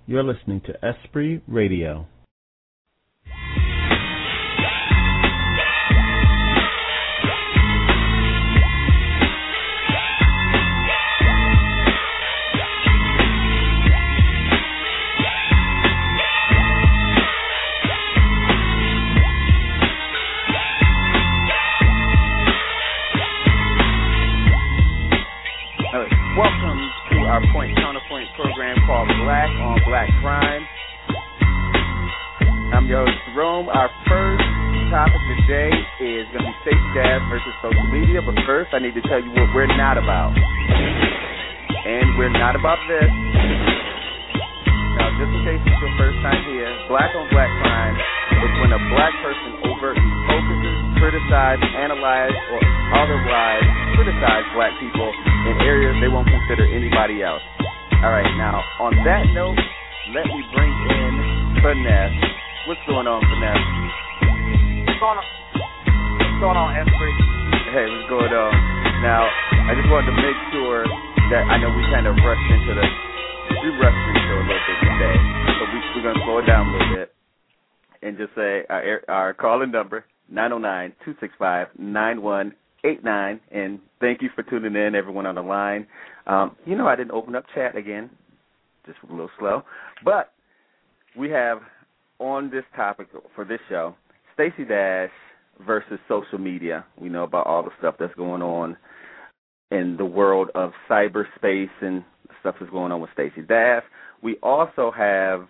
You're listening to Esprit Radio. Welcome to our Point Counterpoint program called Black on Black Crime. I'm your host, Jerome. Our first topic today is going to be Stacey Dash versus social media. But first, I need to tell you what we're not about. And we're not about this. Now, just in case it's your first time here, Black on Black Crime is when a black person overtly focuses, criticizes, analyzes, or otherwise criticize black people in areas they won't consider anybody else. All right, now, on that note, let me bring in Finesse. What's going on, Finesse? What's going on, Esprit? Hey, what's going on? Now, I just wanted to make sure that I know we kind of rushed into the show a little bit today, so we're going to slow it down a little bit and just say our call-in number, 909-265-9189, and thank you for tuning in, everyone on the line. I didn't open up chat again, just a little slow, but we have on this topic for this show, Stacey Dash versus social media. We know about all the stuff that's going on in the world of cyberspace and the stuff that's going on with Stacey Dash. We also have,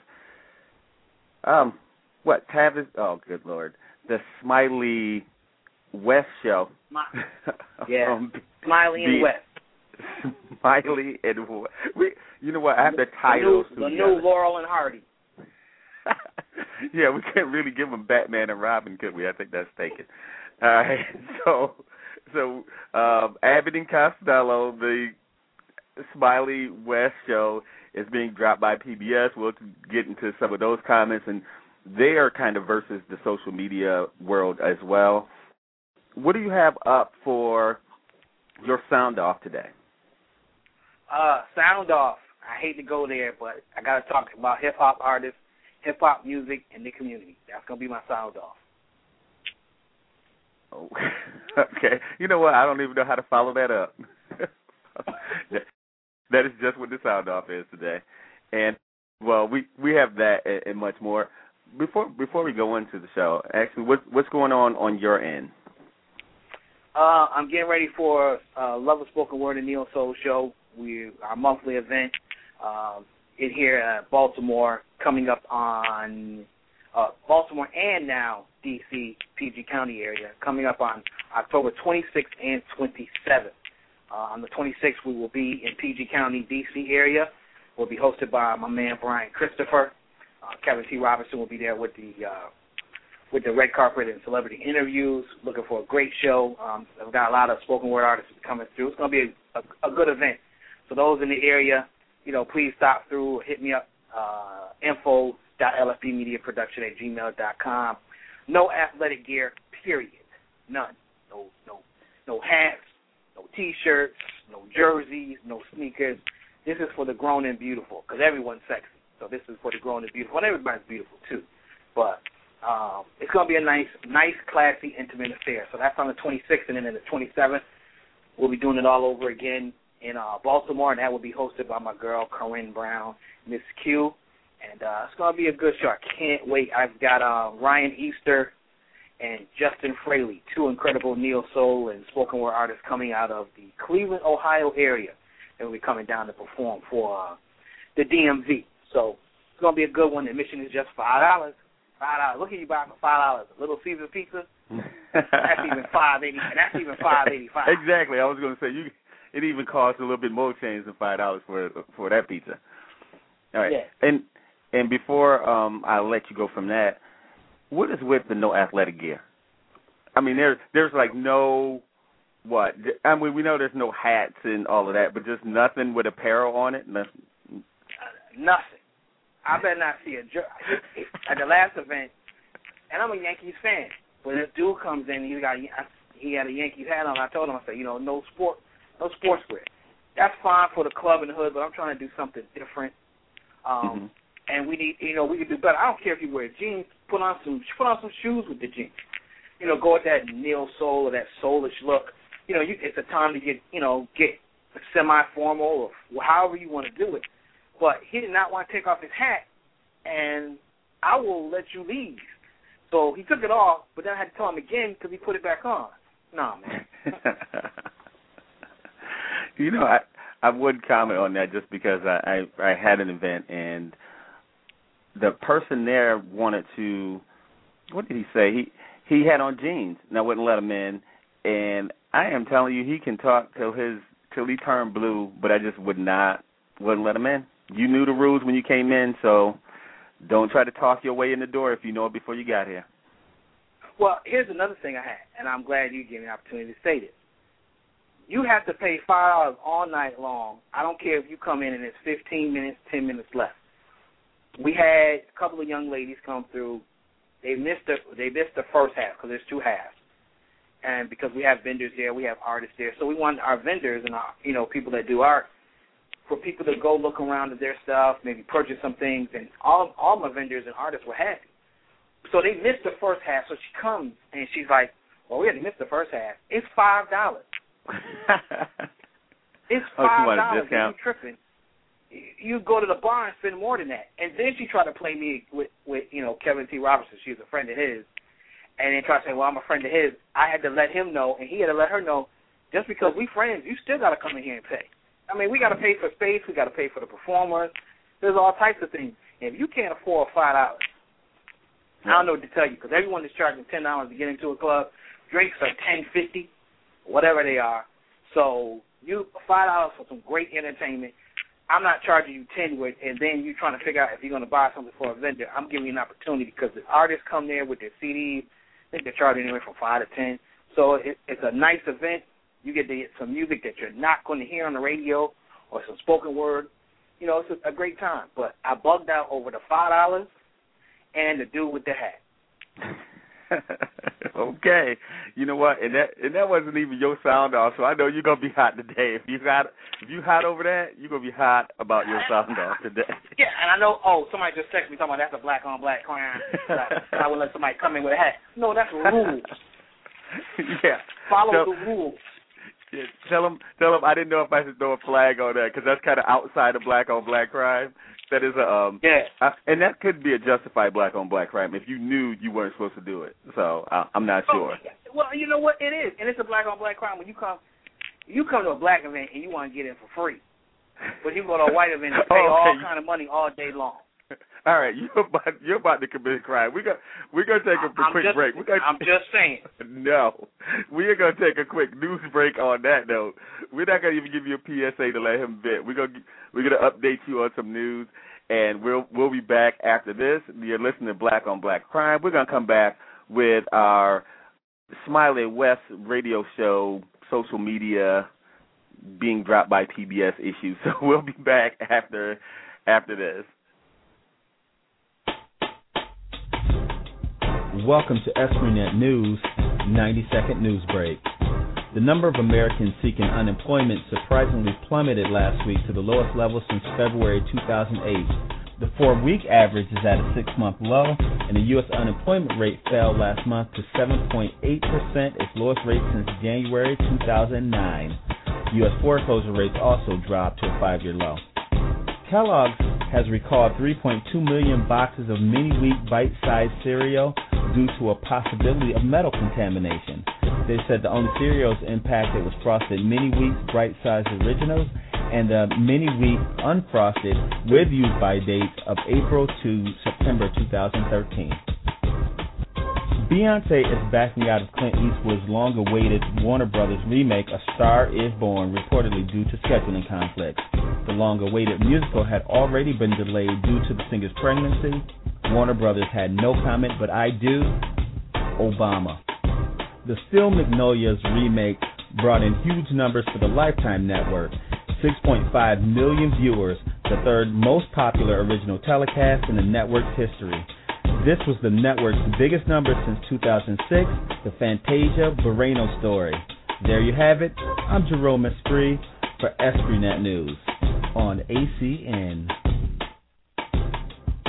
Tavis, oh, good Lord, the Smiley West show. Yeah, Smiley and West. Smiley and West. You know what, I have the titles. The new Laurel and Hardy. Yeah, we can't really give them Batman and Robin, could we? I think that's taken. All right, so Abbott and Costello, the Smiley West show, is being dropped by PBS. We'll get into some of those comments, and they are kind of versus the social media world as well. What do you have up for your sound off today? Sound off. I hate to go there, but I got to talk about hip-hop artists, hip-hop music, and the community. That's going to be my sound off. Oh, okay. You know what? I don't even know how to follow that up. That is just what the sound off is today. And, well, we have that and much more. Before we go into the show, actually, what's going on your end? I'm getting ready for Love of Spoken Word and Neo Soul show. Our monthly event in here at Baltimore, coming up on Baltimore and now D.C., PG County area, coming up on October 26th and 27th. On the 26th, we will be in PG County, D.C. area. We'll be hosted by my man Brian Christopher. Kevin T. Robinson will be there with the red carpet and celebrity interviews. Looking for a great show. I've got a lot of spoken word artists coming through. It's going to be a good event. So those in the area, please stop through. Hit me up, info.lfbmediaproduction@gmail.com. No athletic gear, period. None. No hats, no T-shirts, no jerseys, no sneakers. This is for the grown and beautiful, because everyone's sexy. So this is for the grown and beautiful. And everybody's beautiful, too. But it's going to be a nice, classy, intimate affair. So that's on the 26th, and then on the 27th, we'll be doing it all over again in Baltimore, and that will be hosted by my girl, Corinne Brown, Miss Q. And it's going to be a good show. I can't wait. I've got Ryan Easter and Justin Fraley, two incredible neo-soul and spoken word artists coming out of the Cleveland, Ohio area. They will be coming down to perform for the DMV. So it's going to be a good one. Admission is just $5. $5. Look at you buying for $5. A Little Caesar pizza. That's even $5.80. And that's even $5.85. Exactly. I was going to say it even costs a little bit more change than $5 for that pizza. All right. Yeah. And before I let you go from that, what is with the no athletic gear? I mean, there's like no what? I mean, we know there's no hats and all of that, but just nothing with apparel on it. Nothing. I better not see at the last event, and I'm a Yankees fan. When this dude comes in, he had a Yankees hat on. I told him, I said, no sportswear. That's fine for the club and the hood, but I'm trying to do something different. and we need, we can do better. I don't care if you wear jeans. Put on some shoes with the jeans. Go with that neo soul or that soulish look. It's a time to get semi-formal or however you want to do it. But he did not want to take off his hat, and I will let you leave. So he took it off, but then I had to tell him again because he put it back on. Nah, man. I would comment on that just because I had an event, and the person there wanted to, what did he say? He had on jeans, and I wouldn't let him in. And I am telling you, he can talk till he turned blue, but I just wouldn't let him in. You knew the rules when you came in, so don't try to talk your way in the door if you know it before you got here. Well, here's another thing I had, and I'm glad you gave me the opportunity to say this. You have to pay $5 all night long. I don't care if you come in and it's 15 minutes, 10 minutes left. We had a couple of young ladies come through. They missed the first half because there's two halves. And because we have vendors there, we have artists there. So we want our vendors and our, people that do art, for people to go look around at their stuff, maybe purchase some things. And all my vendors and artists were happy. So they missed the first half. So she comes and she's like, well, we had to miss the first half. It's $5. It's $5. You want a discount? You tripping. You go to the bar and spend more than that. And then she tried to play me with Kevin T. Robertson. She's a friend of his. And then tried to say, well, I'm a friend of his. I had to let him know, and he had to let her know, just because we friends, you still got to come in here and pay. I mean, we got to pay for space. We got to pay for the performers. There's all types of things. And if you can't afford $5, I don't know what to tell you, because everyone is charging $10 to get into a club. Drinks are $10.50, whatever they are. So you $5 for some great entertainment. I'm not charging you $10 with, and then you trying to figure out if you're going to buy something for a vendor. I'm giving you an opportunity because the artists come there with their CDs. I think they're charging anywhere from $5 to $10. So it's a nice event. You get to get some music that you're not going to hear on the radio or some spoken word. It's a great time. But I bugged out over the $5 and the dude with the hat. Okay. You know what? And that wasn't even your sound off, so I know you're gonna be hot today. If you hot over that, you're gonna be hot about your sound off today. Yeah, and I know. Oh, somebody just texted me talking about that's a black on black crime. I would let somebody come in with a hat. No, that's rules. Yeah. Follow the rules. Yeah. Tell them I didn't know if I should throw a flag on that because that's kind of outside of black on black crime. That is and that could be a justified black on black crime if you knew you weren't supposed to do it. So I'm not sure. Well, you know what, it is, and it's a black on black crime when you come to a black event and you want to get in for free, but you go to a white event and pay all kind of money all day long. All right, you're about to commit a crime. We're gonna take a quick break. I'm just saying. No, we are gonna take a quick news break on that note. We're not gonna even give you a PSA to let him vent. We're gonna update you on some news, and we'll be back after this. You're listening to Black on Black Crime. We're gonna come back with our Smiley West radio show, social media being dropped by PBS issues. So we'll be back after this. Welcome to EspriNet News 90-second news break. The number of Americans seeking unemployment surprisingly plummeted last week to the lowest level since February 2008. The 4-week average is at a 6-month low, and the U.S. unemployment rate fell last month to 7.8%, its lowest rate since January 2009. U.S. foreclosure rates also dropped to a 5-year low. Kellogg's has recalled 3.2 million boxes of mini-wheat bite-sized cereal due to a possibility of metal contamination. They said the only cereals impacted was Frosted Mini-Wheat bite-sized originals and the Mini-Wheat unfrosted with use-by dates of April to September 2013. Beyonce is backing out of Clint Eastwood's long-awaited Warner Brothers remake A Star Is Born, reportedly due to scheduling conflicts. The long-awaited musical had already been delayed due to the singer's pregnancy. Warner Brothers had no comment, but I do. Obama. The Steel Magnolias remake brought in huge numbers for the Lifetime network, 6.5 million viewers, the third most popular original telecast in the network's history. This was the network's biggest number since 2006, the Fantasia Barreno story. There you have it. I'm Jerome Esprit for EspriNet News on ACN.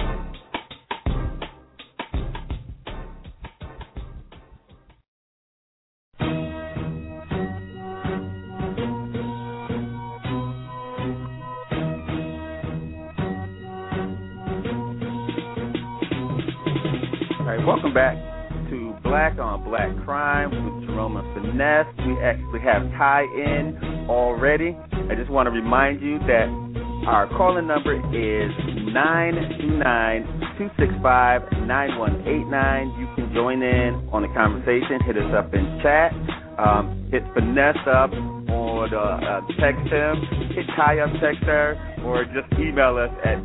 right, welcome back to Black on Black Crime with Jerome and Finesse. We actually have Kai in already. I just want to remind you that our calling number is 929-265-9189. You can join in on the conversation. Hit us up in chat. Hit Finesse up or text him. Hit Kai up, text her, or just email us at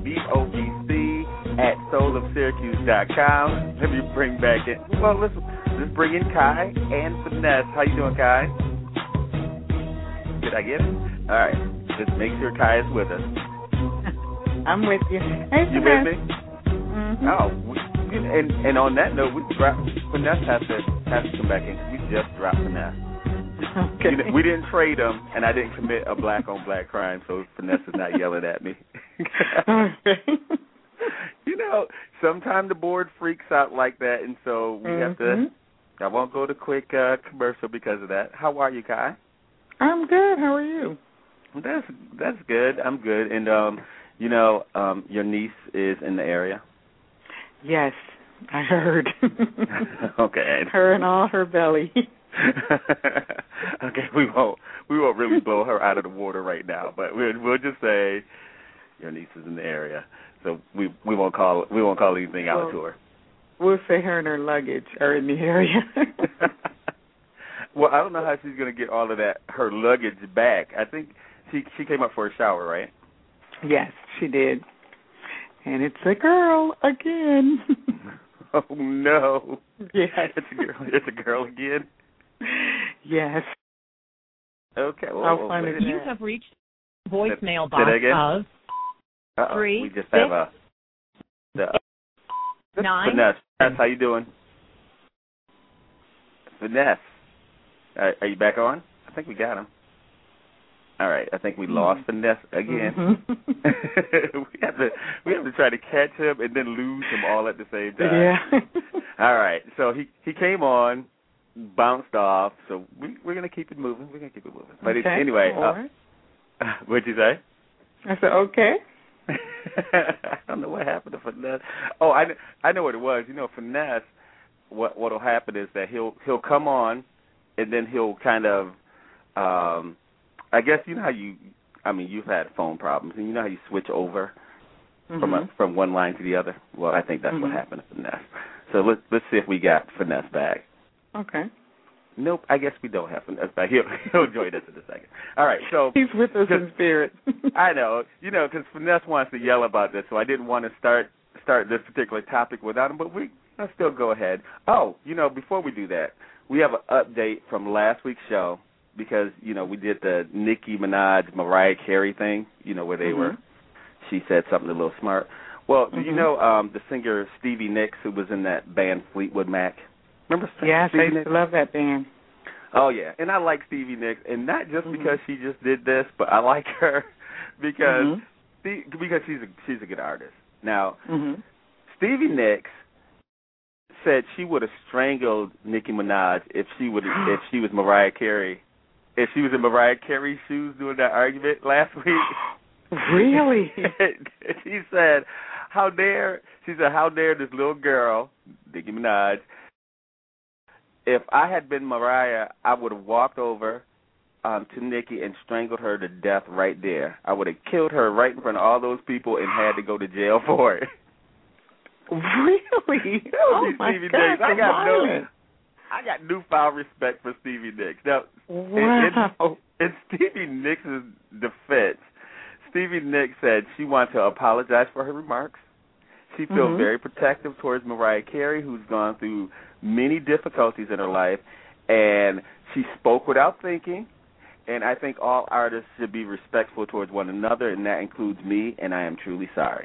bobc@soulofsyracuse.com. Let me bring back in. Well, let's bring in Kai and Finesse. How you doing, Kai? Did I get it? All right. Just make sure Kai is with us. I'm with you. Hey, you with me? Mm-hmm. Oh, and on that note, Finesse has to come back in. We just dropped Finesse. Okay. We didn't trade him, and I didn't commit a black on black crime, so Finesse is not yelling at me. Okay. Sometimes the board freaks out like that, and so we have to. I won't go to quick commercial because of that. How are you, Kai? I'm good. How are you? That's good. I'm good, and your niece is in the area. Yes, I heard. Okay. Her and all her belly. Okay, we won't really blow her out of the water right now, but we'll just say your niece is in the area. So we won't call anything out to her. We'll say her and her luggage are in the area. Well, I don't know how she's going to get all of her luggage back. I think she came up for a shower, right? Yes, she did. And it's a girl again. Oh no! Yes, it's a girl again. Yes. Okay. Well, I'll find it. You have reached voicemail box of 3 We just have the 9. Finesse. How you doing? Finesse. Are you back on? I think we got him. All right. I think we lost Finesse again. Mm-hmm. we have to try to catch him and then lose him all at the same time. Yeah. All right. So he came on, bounced off. So we're gonna keep it moving. But okay. Anyway. All right. What'd you say? I said okay. I don't know what happened to Finesse. Oh, I know what it was. Finesse. What'll happen is that he'll come on, and then he'll kind of, I guess how you've had phone problems, and how you switch over from one line to the other. Well, I think that's what happened to Finesse. So let's see if we got Finesse back. Okay. Nope, I guess we don't have Finesse back. He'll join us in a second. All right, so he's with us in spirit. I know, because Finesse wants to yell about this, so I didn't want to start this particular topic without him, but let's still go ahead. Oh, before we do that, we have an update from last week's show because, we did the Nicki Minaj, Mariah Carey thing, where they were, she said something a little smart. Well, do you know the singer Stevie Nicks, who was in that band Fleetwood Mac? Remember Stevie Yes, I used Nicks? to love that band. Oh, yeah, and I like Stevie Nicks, and not just because she just did this, but I like her because she's a good artist. Now, Stevie Nicks said she would have strangled Nicki Minaj if she was Mariah Carey. If she was in Mariah Carey's shoes doing that argument last week. Really? She said, how dare this little girl, Nicki Minaj, if I had been Mariah, I would have walked over to Nicki and strangled her to death right there. I would have killed her right in front of all those people and had to go to jail for it. Really? Oh my God! I got newfound respect for Stevie Nicks. Now, wow. In Stevie Nicks' defense, Stevie Nicks said she wanted to apologize for her remarks. She feels very protective towards Mariah Carey, who's gone through many difficulties in her life, and she spoke without thinking. And I think all artists should be respectful towards one another, and that includes me, and I am truly sorry.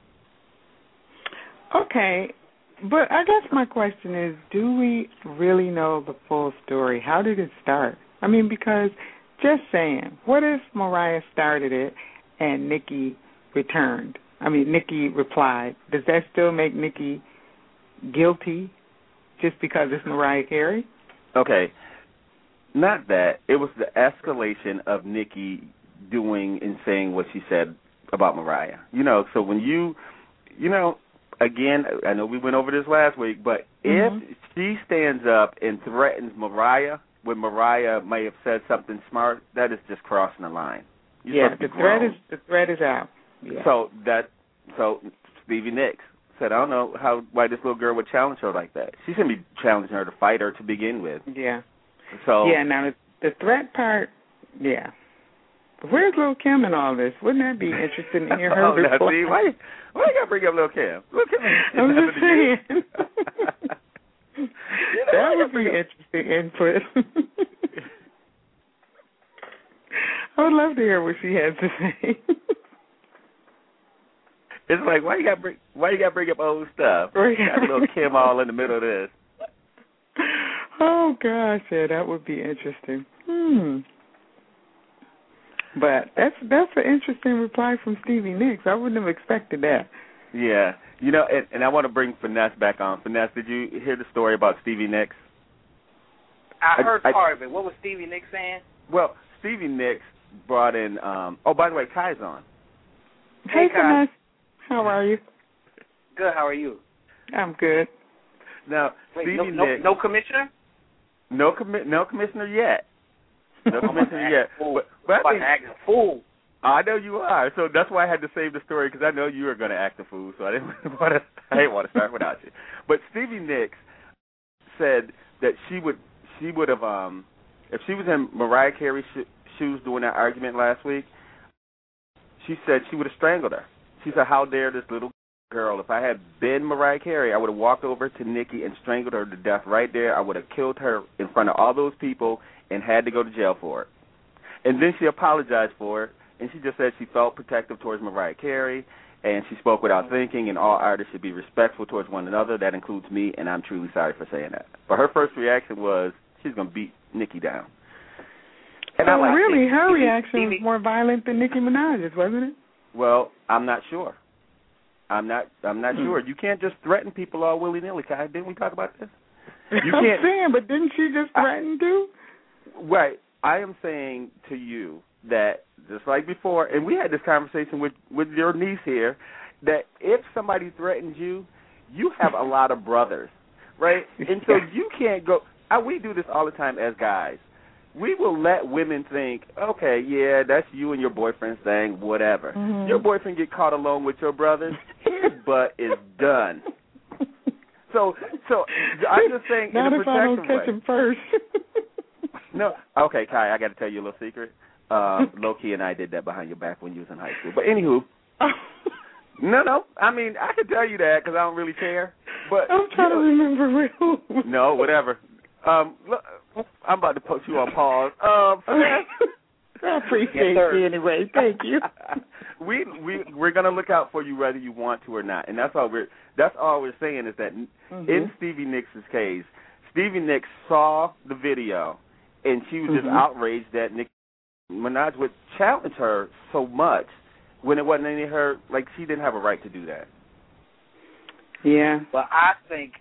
Okay, but I guess my question is, do we really know the full story? How did it start? I mean, because just saying, what if Mariah started it and Nicki replied? Does that still make Nicki guilty just because it's Mariah Carey? Okay, not that. It was the escalation of Nicki doing and saying what she said about Mariah. So when again, I know we went over this last week, but if she stands up and threatens Mariah when Mariah may have said something smart, that is just crossing the line. The threat is out. Yeah. So Stevie Nicks said, I don't know why this little girl would challenge her like that. She shouldn't be challenging her to fight her to begin with. Yeah. So now the threat part, yeah. Where's Lil' Kim in all this? Wouldn't that be interesting to hear her reply? See, why you got to bring up Lil' Kim? Lil' Kim I'm just saying. That would be interesting input. I would love to hear what she has to say. It's like, why you got to bring up old stuff? Got Lil' Kim all in the middle of this. Oh gosh, yeah, that would be interesting. But that's an interesting reply from Stevie Nicks. I wouldn't have expected that. Yeah, and I want to bring Finesse back on. Finesse, did you hear the story about Stevie Nicks? I heard part of it. What was Stevie Nicks saying? Well, Stevie Nicks brought in. By the way, Kai's on. Hey, Finesse. How are you? Good. How are you? I'm good. Now, Stevie Nicks. No commissioner? No commissioner yet. No commissioner yet. But I think, act a fool. I know you are, so that's why I had to save the story, because I know you were going to act a fool, so I didn't want to start without you. But Stevie Nicks said that she would have, if she was in Mariah Carey's shoes during that argument last week, she said she would have strangled her. She said, how dare this little girl. If I had been Mariah Carey, I would have walked over to Nikki and strangled her to death right there. I would have killed her in front of all those people and had to go to jail for it. And then she apologized for it, and she just said she felt protective towards Mariah Carey, and she spoke without thinking, and all artists should be respectful towards one another. That includes me, and I'm truly sorry for saying that. But her first reaction was she's going to beat Nikki down. And really, her reaction was more violent than Nicki Minaj's, wasn't it? Well, I'm not sure. I'm not sure. You can't just threaten people all willy-nilly, Kai. Didn't we talk about this? You I'm can't. saying, but didn't she just threaten to? Right. I am saying to you that, just like before, and we had this conversation with your niece here, that if somebody threatens you, you have a lot of brothers, right? And so you can't go. We do this all the time as guys. We will let women think, okay, yeah, that's you and your boyfriend's thing, whatever. Mm-hmm. Your boyfriend get caught alone with your brothers, his butt is done. So I'm just saying, not in a if I don't protective catch him first. No, okay, Kai, I got to tell you a little secret. Low-key and I did that behind your back when you was in high school. But anywho, no, I mean, I can tell you that because I don't really care. But I'm trying to remember who. No, whatever. Look, I'm about to put you on pause. I appreciate you anyway. Thank you. We're gonna look out for you whether you want to or not, and that's all we're saying is that in Stevie Nicks' case, Stevie Nicks saw the video and she was just outraged that Nicki Minaj would challenge her so much when it wasn't any of her. Like, she didn't have a right to do that. Yeah. But I think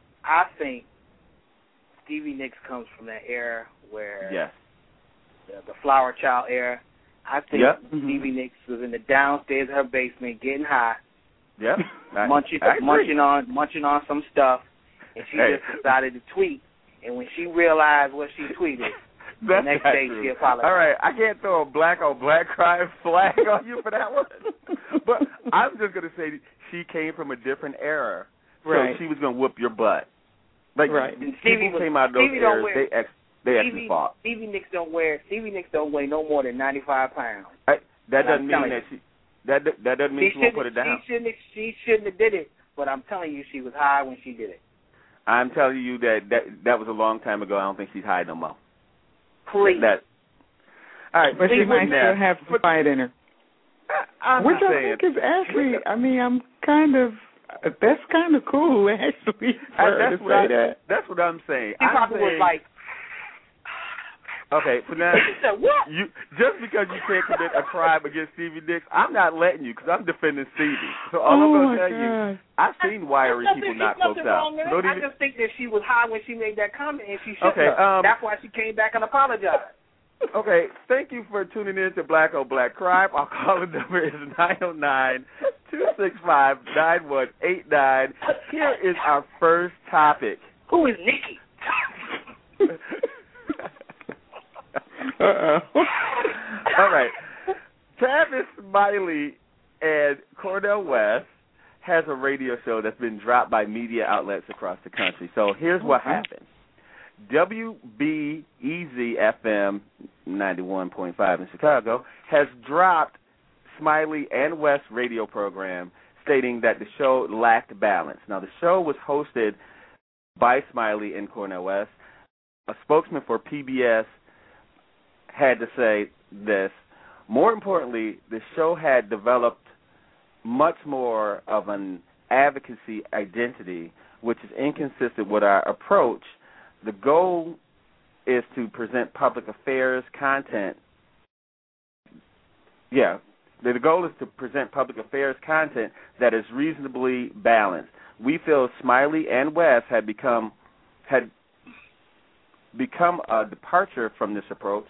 Stevie Nicks comes from that era where the Flower Child era. I think Stevie Nicks was in the downstairs of her basement getting high, munching on some stuff, and she just decided to tweet. And when she realized what she tweeted, the next day she apologized. All right, I can't throw a black on black crime flag on you for that one, but I'm just going to say she came from a different era, so she was going to whoop your butt. Like, people came out of those eras, they actually fought. Stevie Nicks don't weigh no more than 95 pounds. That doesn't mean that she. That doesn't mean she won't put it down. She shouldn't have did it, but I'm telling you, she was high when she did it. I'm telling you that was a long time ago. I don't think she's high no more. Please. All right, but she might still have some fight in her. Which I think is actually, I mean, that's kind of cool, actually, That's what I'm saying. She probably was like, okay, so now, just because you can't commit a crime against Stevie Nicks, I'm not letting you because I'm defending Stevie. So all I'm going to tell you, I've seen wiry people knock folks out. I just think that she was high when she made that comment, and she shouldn't have. That's why she came back and apologized. Okay, thank you for tuning in to Black on Black Crime. Our calling number is 265-9189. Here is our first topic. Who is Nikki? All right. Tavis Smiley and Cornel West has a radio show that's been dropped by media outlets across the country. So here's what happened. WBEZ FM 91.5 in Chicago has dropped Smiley and West's radio program, stating that the show lacked balance. Now, the show was hosted by Smiley and Cornel West. A spokesman for PBS had to say this. More importantly, the show had developed much more of an advocacy identity, which is inconsistent with our approach. The goal is to present public affairs content. The goal is to present public affairs content that is reasonably balanced. We feel Smiley and West had become a departure from this approach.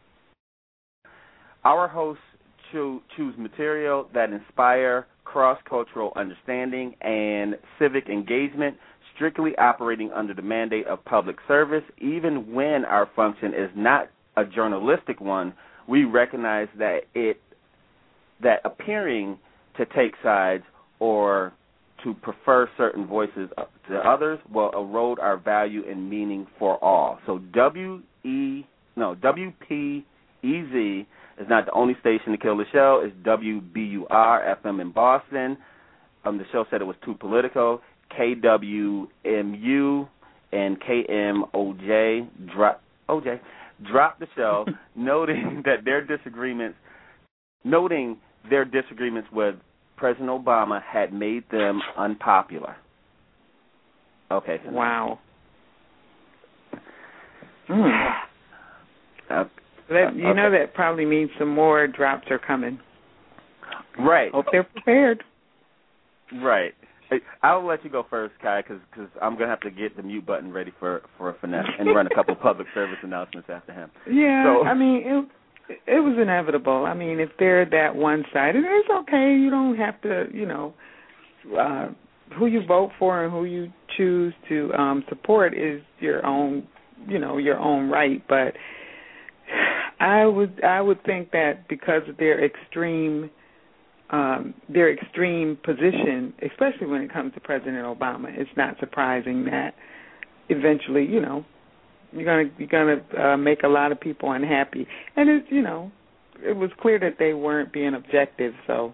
Our hosts choose material that inspire cross-cultural understanding and civic engagement, strictly operating under the mandate of public service. Even when our function is not a journalistic one, we recognize that appearing to take sides or to prefer certain voices to others will erode our value and meaning for all. So WPEZ is not the only station to kill the show. It's WBUR FM in Boston. The show said it was too political. KWMU and KMOJ dropped the show, noting their disagreements with President Obama had made them unpopular. Okay. So wow. That probably means some more drops are coming. Right. Hope they're prepared. Right. I'll let you go first, Kai, because I'm going to have to get the mute button ready for Finesse and run a couple of public service announcements after him. Yeah, so, I mean, it was inevitable. I mean, if they're that one-sided, it's okay. You don't have to, who you vote for and who you choose to support is your own, your own right. But I would think that because of their extreme position, especially when it comes to President Obama, it's not surprising that eventually, you're gonna make a lot of people unhappy. And it was clear that they weren't being objective. So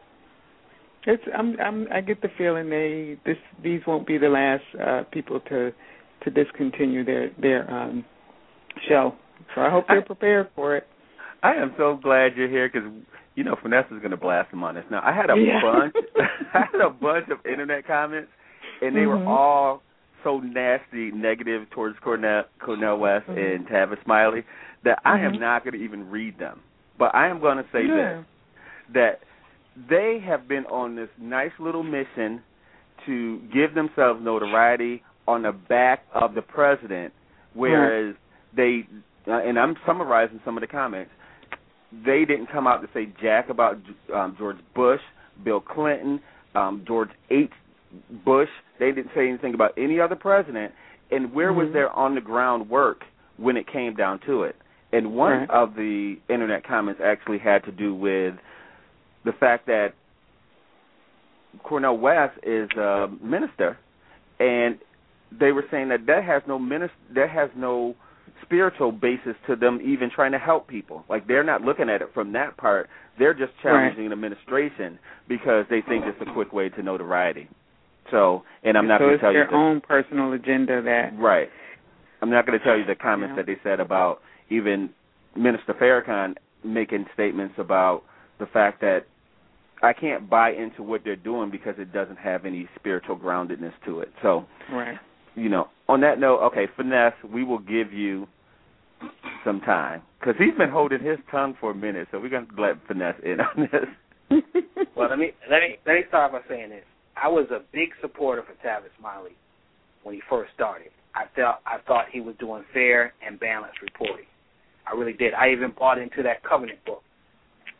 I get the feeling these won't be the last people to discontinue their show. So I hope they're prepared for it. I am so glad you're here because Finesse is going to blast them on this. Now, I had a bunch of internet comments, and they were all so nasty, negative towards Cornel West and Tavis Smiley that I am not going to even read them. But I am going to say this, that they have been on this nice little mission to give themselves notoriety on the back of the president, whereas they, and I'm summarizing some of the comments, they didn't come out to say jack about George Bush, Bill Clinton, George H. Bush. They didn't say anything about any other president. And where was their on-the-ground work when it came down to it? And one of the internet comments actually had to do with the fact that Cornel West is a minister, and they were saying that has no spiritual basis to them even trying to help people. Like, they're not looking at it from that part. They're just challenging the administration because they think it's a quick way to notoriety. So, and I'm not going to tell you their own personal agenda that... Right. I'm not going to tell you the comments that they said about even Minister Farrakhan making statements about the fact that I can't buy into what they're doing because it doesn't have any spiritual groundedness to it. So, on that note, okay, Finesse, we will give you some time because he's been holding his tongue for a minute, so we're going to let Finesse in on this. Well, let me start by saying this. I was a big supporter for Tavis Smiley when he first started. I thought he was doing fair and balanced reporting. I really did. I even bought into that Covenant book.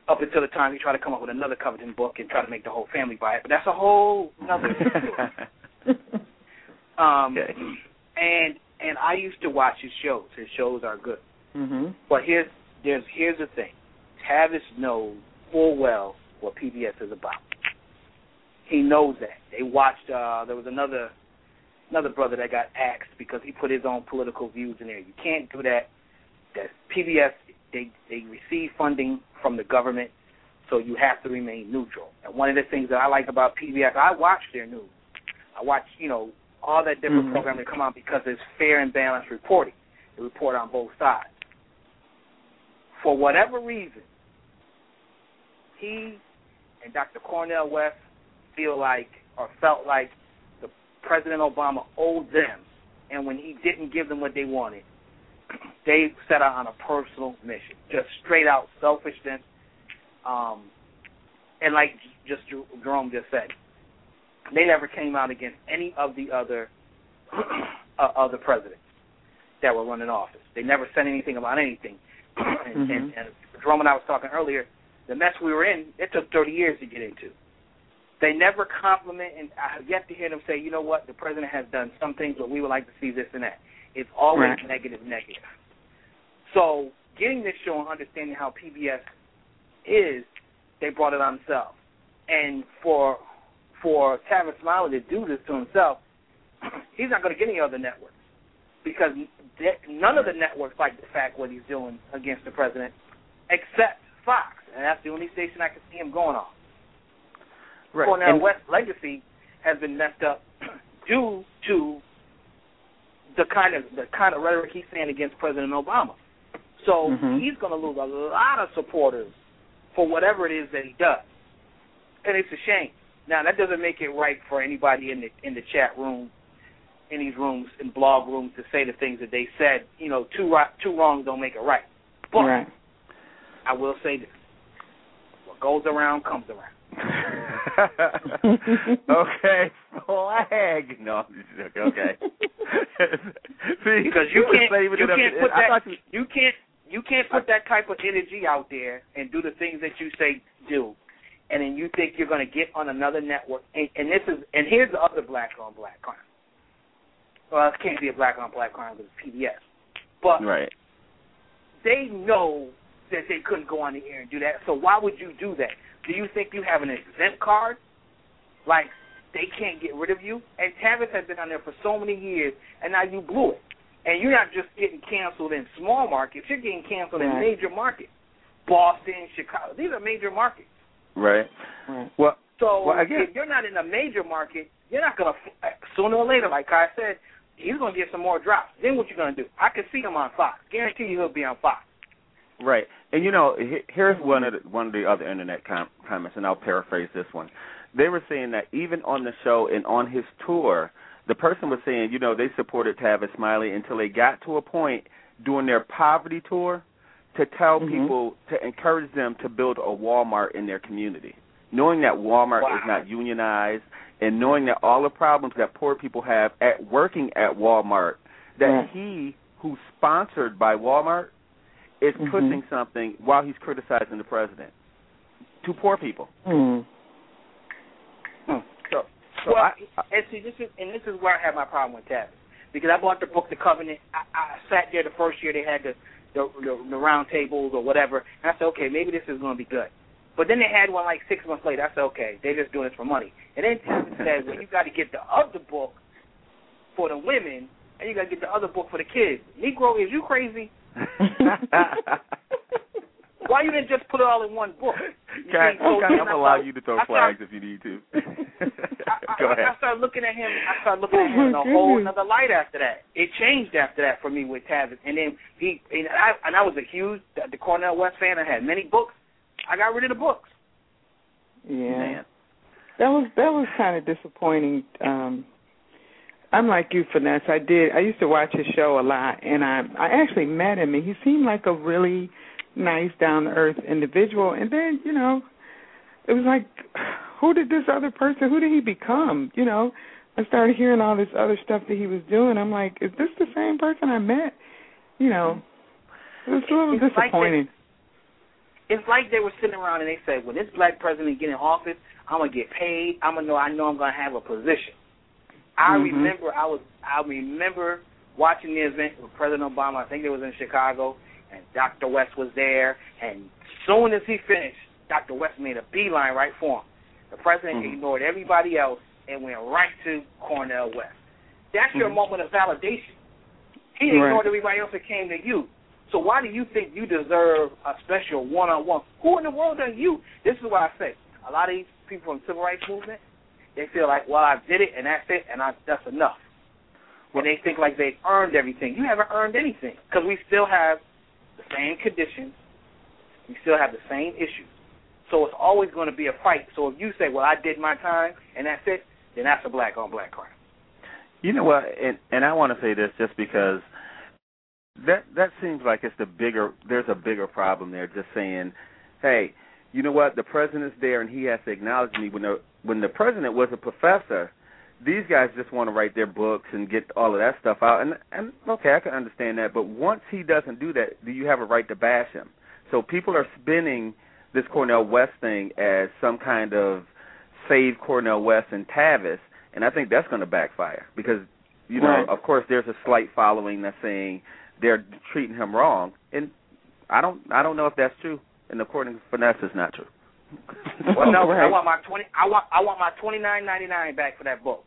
up until the time he tried to come up with another Covington book and try to make the whole family buy it. But that's a whole other story. Okay. And I used to watch his shows. His shows are good. Mm-hmm. But here's the thing. Tavis knows full well what PBS is about. He knows that. They watched. There was another brother that got axed because he put his own political views in there. You can't do that. That PBS, they receive funding from the government, so you have to remain neutral. And one of the things that I like about PBS, I watch their news. I watch, all that different programming come out because it's fair and balanced reporting. They report on both sides. For whatever reason, he and Dr. Cornel West felt like the President Obama owed them, and when he didn't give them what they wanted, they set out on a personal mission, just straight out selfishness. And like Jerome just said, they never came out against any of the other presidents that were running office. They never said anything about anything. And Jerome and I was talking earlier, the mess we were in, it took 30 years to get into. They never compliment, and I have yet to hear them say, you know what, the president has done some things, but we would like to see this and that. It's always negative. So getting this show and understanding how PBS is, they brought it on themselves. And for Tavis Smiley to do this to himself, he's not going to get any other networks because none of the networks like the fact what he's doing against the president except Fox, and that's the only station I can see him going on. Right. Cornel West's legacy has been messed up due to the kind of rhetoric he's saying against President Obama. So he's going to lose a lot of supporters for whatever it is that he does, and it's a shame. Now that doesn't make it right for anybody in the chat room, in these rooms, in blog rooms, to say the things that they said. Two wrongs don't make it right. But I will say this: what goes around comes around. Okay, flag. No, okay. See, because you can't put that type of energy out there and do the things that you say do, and then you think you're going to get on another network. And here's the other black on black crime. Well, it can't be a black on black crime because it's PBS, but they know that they couldn't go on the air and do that. So why would you do that? Do you think you have an exempt card? Like, they can't get rid of you? And Tavis has been on there for so many years, and now you blew it. And you're not just getting canceled in small markets. You're getting canceled in major markets. Boston, Chicago. These are major markets. Right. Well, if you're not in a major market, you're not going to, sooner or later, like Kai said, he's going to get some more drops. Then what you going to do? I can see him on Fox. Guarantee you he'll be on Fox. Right. And, here's one of the other internet comments, and I'll paraphrase this one. They were saying that even on the show and on his tour, the person was saying, they supported Tavis Smiley until they got to a point during their poverty tour to tell people, to encourage them to build a Walmart in their community, knowing that Walmart is not unionized and knowing that all the problems that poor people have at working at Walmart, that he, who's sponsored by Walmart, is pushing something while he's criticizing the president to poor people. This is where I have my problem with Tavis, because I bought the book, The Covenant. I sat there the first year they had the round tables or whatever, and I said, okay, maybe this is going to be good. But then they had one like 6 months later. I said, okay, they're just doing this for money. And then Tavis said, well, you got to get the other book for the women, and you got to get the other book for the kids. Negro, is you crazy? Why you didn't just put it all in one book? I'm going to allow you to throw flags if you need to. Go ahead. I started looking at him. In a whole another light after that. It changed after that for me with Tavis. And then I was a huge the Cornel West fan. I had many books. I got rid of the books. Yeah, man. That was kind of disappointing. I'm like you, Finesse. I used to watch his show a lot, and I actually met him, and he seemed like a really nice, down-to-earth individual. And then, it was like, who did he become? I started hearing all this other stuff that he was doing. I'm like, is this the same person I met? It was a little disappointing. It's like they were sitting around and they said, when this black president get in office, I'm gonna get paid. I know I'm gonna have a position. I remember watching the event with President Obama. I think it was in Chicago, and Dr. West was there. And as soon as he finished, Dr. West made a beeline right for him. The president ignored everybody else and went right to Cornel West. That's your moment of validation. He ignored everybody else that came to you. So why do you think you deserve a special one-on-one? Who in the world are you? This is what I say. A lot of these people in the civil rights movement, they feel like, well, I did it, and that's it, and that's enough. And they think like they've earned everything. You haven't earned anything because we still have the same conditions. We still have the same issues. So it's always going to be a fight. So if you say, well, I did my time, and that's it, then that's a black-on-black crime. You know what, and I want to say this just because that seems like there's a bigger problem there, just saying, hey, you know what, the president's there and he has to acknowledge me. When the president was a professor, these guys just want to write their books and get all of that stuff out. And okay, I can understand that, but once he doesn't do that, do you have a right to bash him? So people are spinning this Cornel West thing as some kind of save Cornel West and Tavis, and I think that's going to backfire because, you know, of course, there's a slight following that's saying they're treating him wrong, and I don't know if that's true. And according to Finesse, it's not true. Well, no, I want my $29.99 back for that book.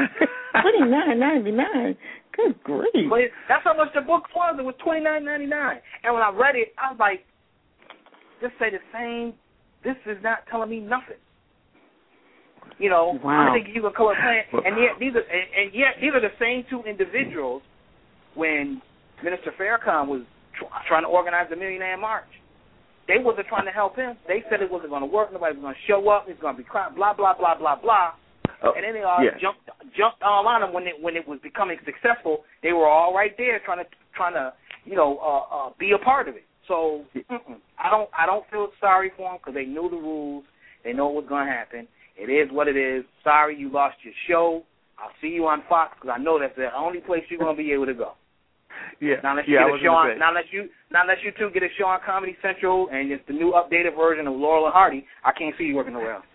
$29.99. Good grief! But that's how much the book was. It was $29.99. And when I read it, I was like, "Just say the same. This is not telling me nothing." You know, I think you can color plan, and yet these are the same two individuals when Minister Farrakhan was trying to organize the Millionaire March. They wasn't trying to help him. They said it wasn't going to work. Nobody was going to show up. It's going to be crime. Blah blah blah blah blah. And then they all jumped all on him when it was becoming successful. They were all right there trying to be a part of it. So I don't feel sorry for them because they knew the rules. They know what was going to happen. It is what it is. Sorry you lost your show. I'll see you on Fox because I know that's the only place you're going to be able to go. Yeah. Now unless you two get a show on Comedy Central and it's the new updated version of Laurel and Hardy, I can't see you working nowhere else.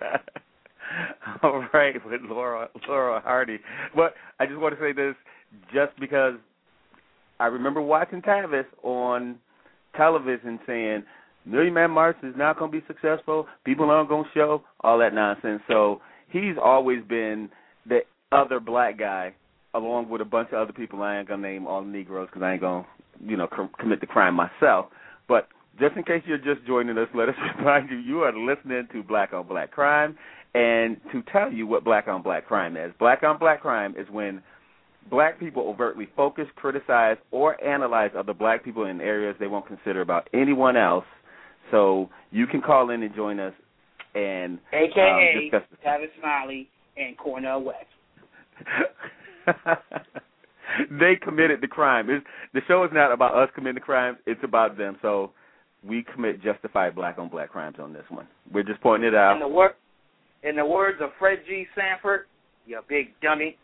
All right, with Laurel Hardy. But I just want to say this just because I remember watching Tavis on television saying Million Man March is not going to be successful, people aren't going to show, all that nonsense. So he's always been the other black guy along with a bunch of other people. I ain't going to name all the Negroes because I ain't going to, commit the crime myself. But just in case you're just joining us, let us remind you, you are listening to Black on Black Crime. And to tell you what black on black crime is. Black on black crime is when black people overtly focus, criticize, or analyze other black people in areas they won't consider about anyone else. So you can call in and join us and AKA Tavis Smiley and Cornel West. They committed the crime. The show is not about us committing the crimes. It's about them. So we commit justified black on black crimes on this one. We're just pointing it out. In the words of Fred G. Sanford, you big dummy.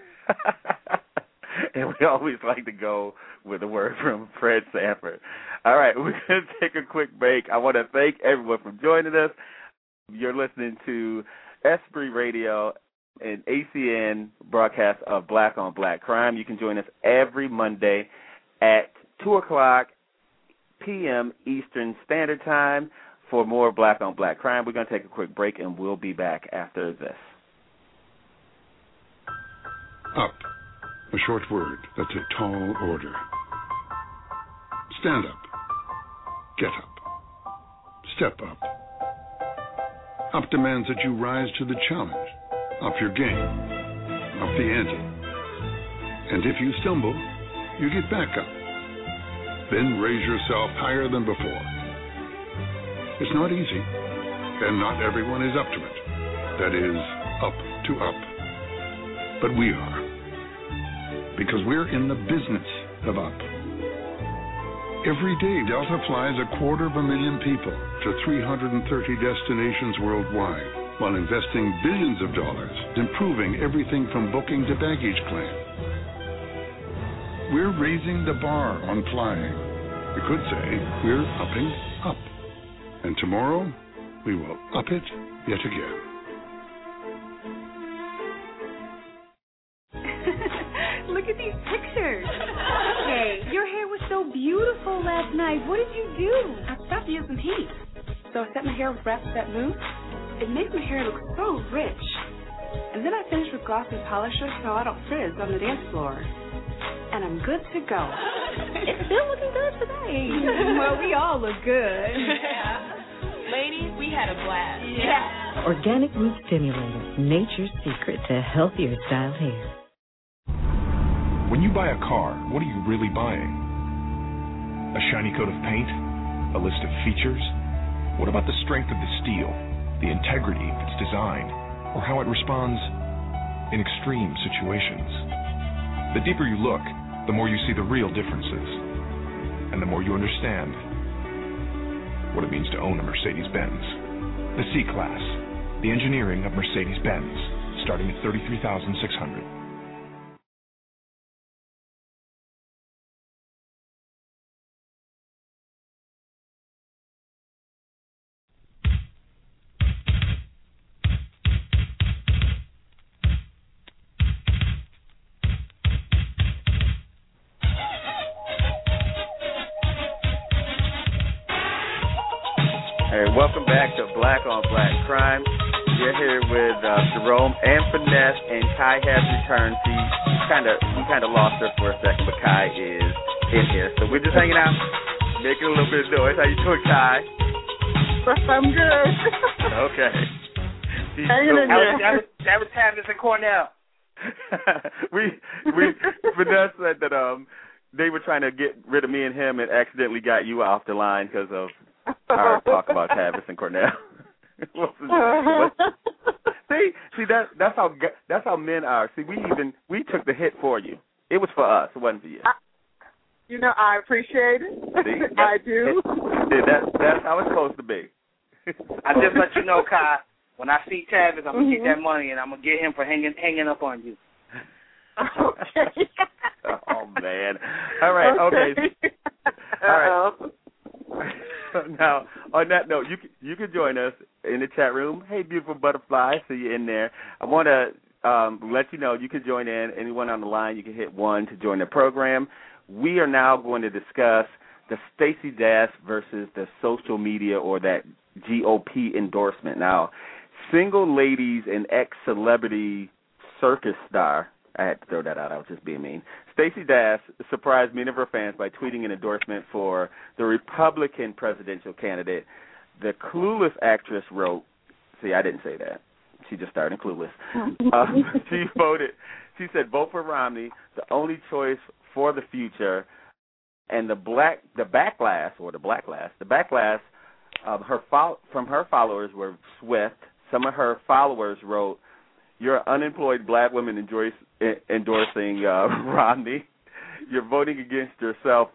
And we always like to go with a word from Fred Sanford. All right, we're going to take a quick break. I want to thank everyone for joining us. You're listening to Esprit Radio, an ACN broadcast of Black on Black Crime. You can join us every Monday at 2 o'clock p.m. Eastern Standard Time for more Black on Black Crime. We're going to take a quick break, and we'll be back after this. Up. A short word that's a tall order. Stand up. Get up. Step up. Up demands that you rise to the challenge. Up your game. Up the ante. And if you stumble, you get back up. Then raise yourself higher than before. It's not easy, and not everyone is up to it. That is, up to up. But we are. Because we're in the business of up. Every day, Delta flies 250,000 people to 330 destinations worldwide, while investing billions of dollars, improving everything from booking to baggage claim. We're raising the bar on flying. You could say we're upping up. And tomorrow, we will up it yet again. Look at these pictures. Hey, your hair was so beautiful last night. What did you do? I stopped using heat. So I set my hair with Rap-Set Mousse. It makes my hair look so rich. And then I finished with glossy polisher so I don't frizz on the dance floor. And I'm good to go. It's still looking good today. Well, we all look good. Yeah. Ladies, we had a blast. Yeah. Organic Root Stimulator, nature's secret to healthier style hair. When you buy a car, what are you really buying? A shiny coat of paint? A list of features? What about the strength of the steel, the integrity of its design, or how it responds in extreme situations? The deeper you look, the more you see the real differences, and the more you understand what it means to own a Mercedes-Benz. The C-Class, the engineering of Mercedes-Benz, starting at $33,600. Hey, welcome back to Black on Black Crime. We're here with Jerome and Finesse, and Kai has returned. See, we kind of lost her for a second, but Kai is in here. So we're just hanging out, making a little bit of noise. How you doing, Kai? I'm good. Okay. Hanging in there. That was Tavis and Cornell. Finesse said that they were trying to get rid of me and him and accidentally got you off the line because of our talk about Tavis and Cornell. See, that's how men are. See, we took the hit for you. It was for us. It wasn't for you. I appreciate it. See, I do. That's how it's supposed to be. I just let you know, Kai. When I see Tavis, I'm gonna get that money and I'm gonna get him for hanging up on you. Okay. Oh man. All right. Okay. All right. Now, on that note, you can join us in the chat room. Hey, beautiful butterfly, see you in there. I want to let you know you can join in. Anyone on the line, you can hit 1 to join the program. We are now going to discuss the Stacey Dash versus the social media or that GOP endorsement. Now, single ladies and ex-celebrity circus star, I had to throw that out. I was just being mean. Stacey Dash surprised many of her fans by tweeting an endorsement for the Republican presidential candidate. The Clueless actress wrote, see, I didn't say that. She just started Clueless. She said, vote for Romney, the only choice for the future. And the backlash from her followers were swift. Some of her followers wrote, you're an unemployed black woman endorsing Romney. You're voting against yourself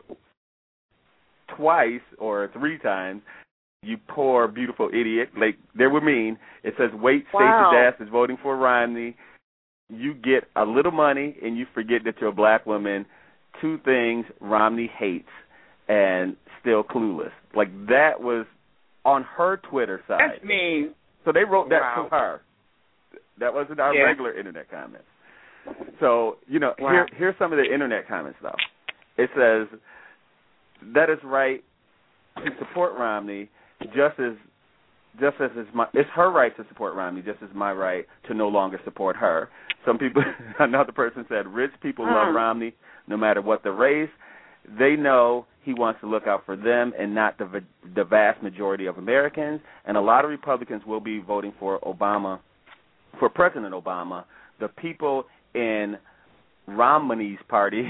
twice or 3 times. You poor, beautiful idiot. Like, they were mean. It says, wait, wow. Stacey Dash is voting for Romney. You get a little money and you forget that you're a black woman. 2 things Romney hates and still clueless. Like, that was on her Twitter side. That's mean. So they wrote that to her. That wasn't our regular Internet comments. So, here's some of the Internet comments, though. It says, that is right to support Romney, just as it's her right to support Romney, just as my right to no longer support her. Another person said, rich people love Romney no matter what the race. They know he wants to look out for them and not the vast majority of Americans. And a lot of Republicans will be voting for President Obama. The people in Romney's party,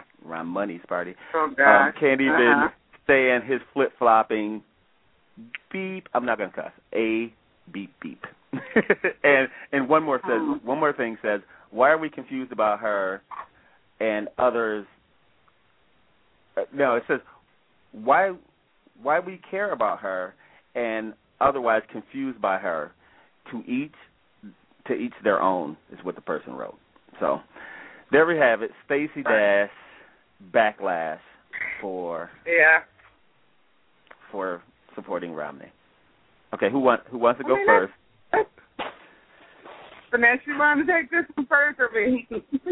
can't even stand his flip-flopping beep. I'm not going to cuss. A beep beep. and one more thing says, why are we confused about her and others? No, it says why we care about her and otherwise confused by her. To each their own is what the person wrote. So there we have it. Stacey Dash backlash for supporting Romney. Okay, who wants to go first? Finesse, you want to take this one first or me?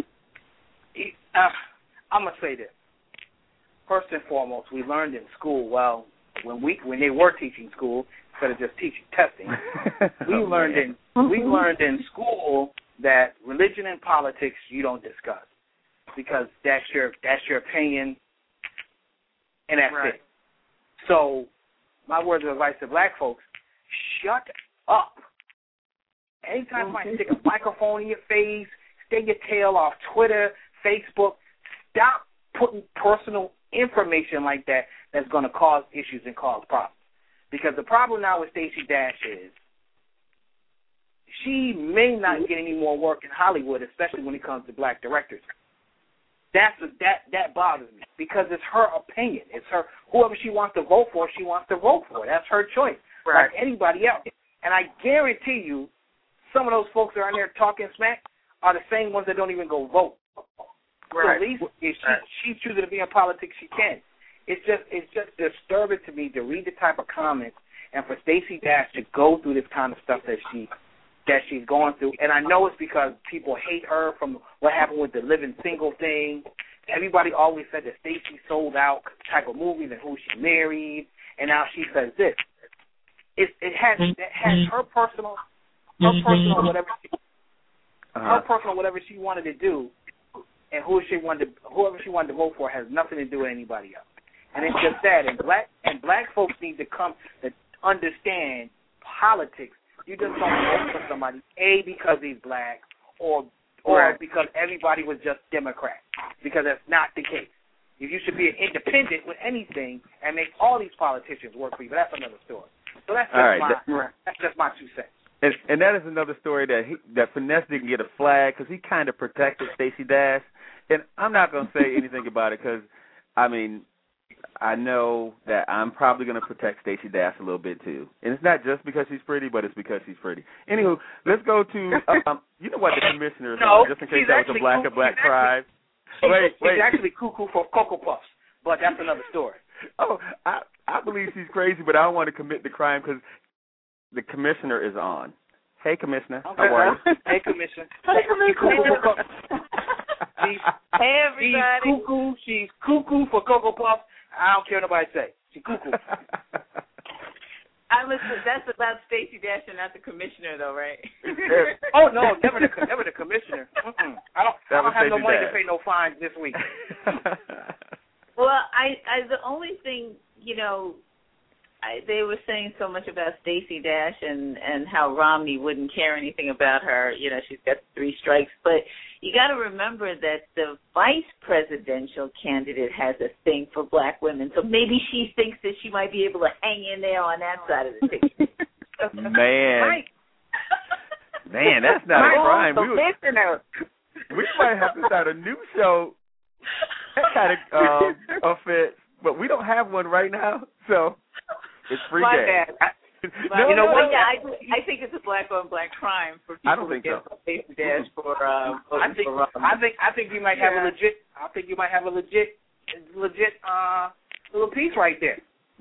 I'm going to say this. First and foremost, we learned in school, well, when they were teaching school, instead of just teaching testing, we learned in school that religion and politics you don't discuss because that's your opinion and that's it. So my words of advice to black folks, shut up. Anytime somebody stick a microphone in your face, stay your tail off Twitter, Facebook, stop putting personal information like that that's going to cause issues and cause problems. Because the problem now with Stacey Dash is she may not get any more work in Hollywood, especially when it comes to black directors. That bothers me because it's her opinion. It's her whoever she wants to vote for, she wants to vote for. That's her choice, like anybody else. And I guarantee you, some of those folks that are in there talking smack are the same ones that don't even go vote. So at least if she chooses to be in politics, she can. It's just disturbing to me to read the type of comments and for Stacey Dash to go through this kind of stuff that she's going through. And I know it's because people hate her from what happened with the living single thing. Everybody always said that Stacey sold out type of movies and who she married, and now she says this. It has her personal whatever she wanted to do, and whoever she wanted to vote for has nothing to do with anybody else. And it's just that. And black folks need to come to understand politics. You just don't vote for somebody, A, because he's black, or because everybody was just Democrat, because that's not the case. You should be independent with anything and make all these politicians work for you, but that's another story. So that's just my 2 cents. And that is another story that Finesse didn't get a flag because he kind of protected Stacey Dash. And I'm not going to say anything about it because, I mean, I know that I'm probably going to protect Stacey Dash a little bit too. And it's not just because she's pretty, but it's because she's pretty. Anywho, let's go to, you know what, the commissioner is on, just in case that was a black crime. She's actually cuckoo for Cocoa Puffs, but that's another story. Oh, I believe she's crazy, but I don't want to commit the crime because the commissioner is on. Hey, Commissioner. Okay. How are you? Hey, Commissioner. Hey, everybody. She's cuckoo for Cocoa Puffs. I don't care what nobody say. She's cuckoo. That's about Stacey Dash and not the commissioner, though, right? Oh no, never the commissioner. I don't have no money to pay no fines this week. Well, the only thing, they were saying so much about Stacey Dash and how Romney wouldn't care anything about her. She's got 3 strikes. But you got to remember that the vice presidential candidate has a thing for black women. So maybe she thinks that she might be able to hang in there on that side of the ticket. Man, that's not a crime. We might have to start a new show. That kind of offense. But we don't have one right now, so it's free My game. bad. I think it's a black on black crime for people to get Stacey Dash for I think you might have a legit. I think you might have a legit little piece right there.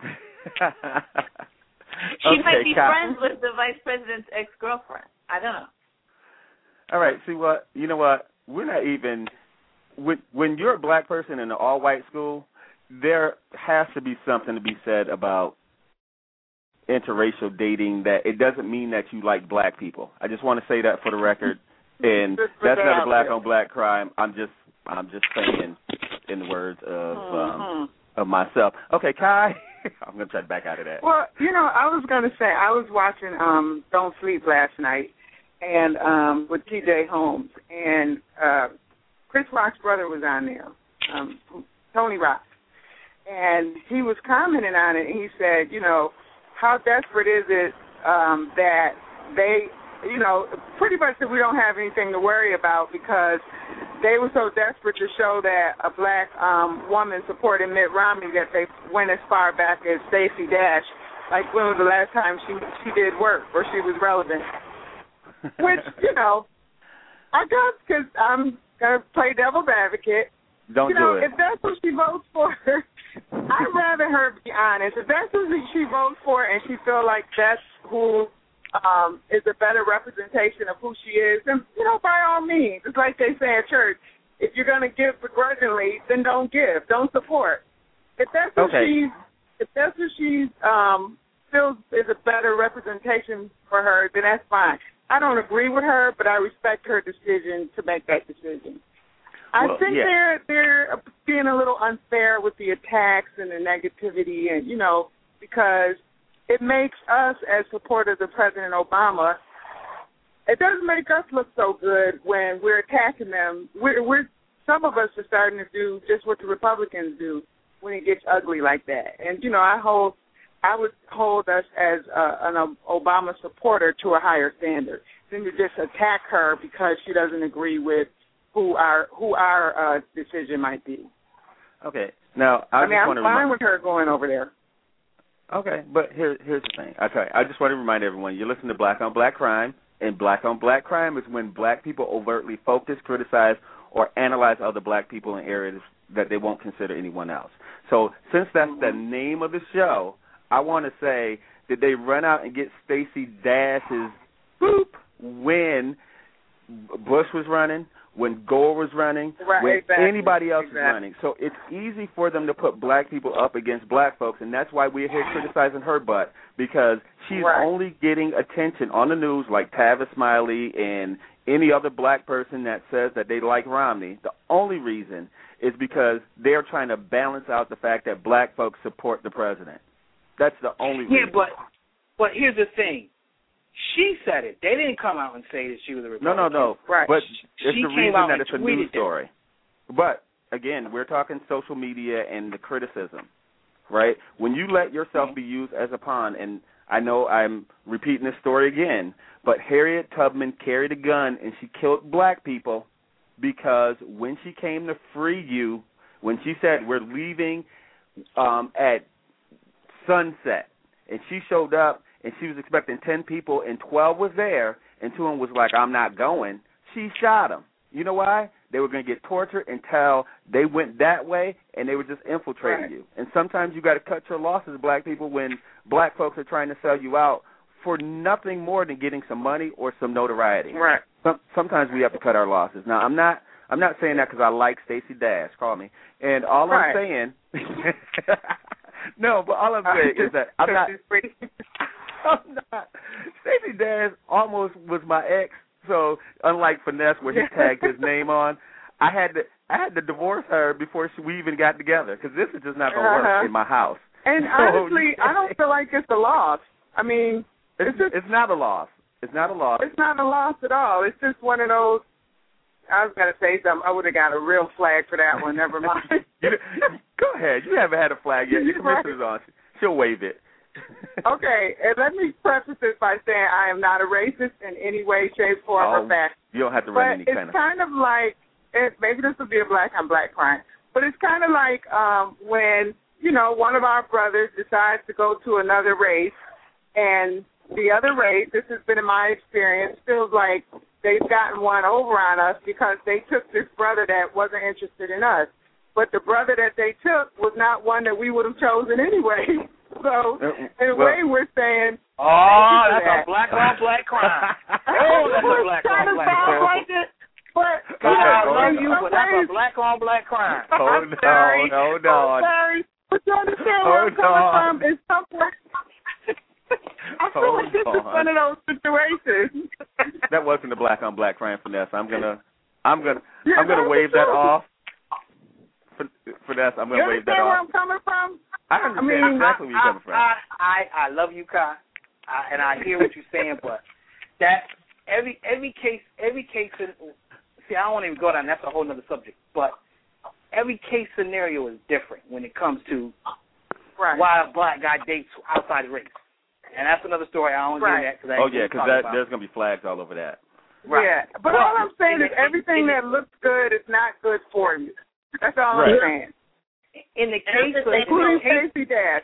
She might be friends with the vice president's ex-girlfriend. I don't know. All right. See what? You know what? We're not even. When you're a black person in an all-white school, there has to be something to be said about interracial dating, that it doesn't mean that you like black people. I just want to say that for the record, and that's not a black-on-black crime. I'm just saying in the words of myself. Okay, Kai, I'm going to try to back out of that. Well, I was going to say, I was watching Don't Sleep last night and with T.J. Holmes, and Chris Rock's brother was on there, Tony Rock, and he was commenting on it, and he said, how desperate is it that they, pretty much that we don't have anything to worry about because they were so desperate to show that a black woman supported Mitt Romney that they went as far back as Stacey Dash. Like, when was the last time she did work or she was relevant? Which, I guess because I'm going to play devil's advocate. Don't do it. If that's what she votes for, I'd rather her be honest. If that's what she votes for and she feel like that's who is a better representation of who she is, then, by all means, it's like they say at church, if you're going to give begrudgingly, then don't give, don't support. If that's what she feels is a better representation for her, then that's fine. I don't agree with her, but I respect her decision to make that decision. I think they're being a little unfair with the attacks and the negativity, and because it makes us as supporters of President Obama, it doesn't make us look so good when we're attacking them. Some of us are starting to do just what the Republicans do when it gets ugly like that. And I would hold us as an Obama supporter to a higher standard than to just attack her because she doesn't agree with who our decision might be. Okay. Now, I'm fine with her going over there. Okay, but here's the thing. Okay, I just want to remind everyone, you're listening to Black on Black Crime, and Black on Black Crime is when black people overtly focus, criticize, or analyze other black people in areas that they won't consider anyone else. So since that's the name of the show, I want to say, did they run out and get Stacey Dash's boop when Bush was running, when Gore was running, when anybody else was running? So it's easy for them to put black people up against black folks, and that's why we're here criticizing her butt, because she's only getting attention on the news like Tavis Smiley and any other black person that says that they like Romney. The only reason is because they're trying to balance out the fact that black folks support the president. That's the only reason. Yeah, but here's the thing. She said it. They didn't come out and say that she was a Republican. No. Right. But it's the reason that it's a news story. But, again, we're talking social media and the criticism, right? When you let yourself be used as a pawn, and I know I'm repeating this story again, but Harriet Tubman carried a gun and she killed black people because when she came to free you, when she said we're leaving at sunset, and she showed up, and she was expecting 10 people, and 12 was there, and 2 of them was like, I'm not going, she shot them. You know why? They were going to get tortured until they went that way, and they were just infiltrating you. And sometimes you got to cut your losses, black people, when black folks are trying to sell you out for nothing more than getting some money or some notoriety. Right. Sometimes we have to cut our losses. Now, I'm not saying that because I like Stacey Dash. Call me. And all I'm saying... No, but all I'm saying is that I'm not. Stacey Dash almost was my ex, so unlike Finesse, where he tagged his name on, I had to divorce her before we even got together because this is just not going to work in my house. And honestly, I don't feel like it's a loss. I mean, it's not a loss. It's not a loss. It's not a loss at all. It's just one of those. I was going to say something. I would have got a real flag for that one. Never mind. Go ahead. You haven't had a flag yet. Your commissioner's on. She'll wave it. Okay, and let me preface this by saying I am not a racist in any way, shape, form, or fashion. You don't have to run any kind of... But it's kind of like, maybe this will be a black on black crime, but it's kind of like when, one of our brothers decides to go to another race, and the other race, this has been in my experience, feels like they've gotten one over on us because they took this brother that wasn't interested in us. But the brother that they took was not one that we would have chosen anyway. So, in a way, we're saying... Oh, that's a black on black crime. Oh, that's a black on black crime. Like it, but, I love you, but that's a black on black crime. Hold on. I'm sorry. But you understand where I'm coming from? It's somewhere... I feel like this is one of those situations. That wasn't a black on black crime, Finesse. I'm gonna wave that off. Finesse, I'm gonna wave that off. You understand where I'm coming from? I understand exactly where you're coming from. I love you, Kai, and I hear what you're saying, but that every case. See, I don't want to even go down. That's a whole other subject. But every case scenario is different when it comes to why a black guy dates outside the race. And that's another story. I don't do that. Because there's going to be flags all over that. Right. Yeah, but all I'm saying is everything that looks good is not good for you. That's all I'm saying. In the case of Stacey Dash.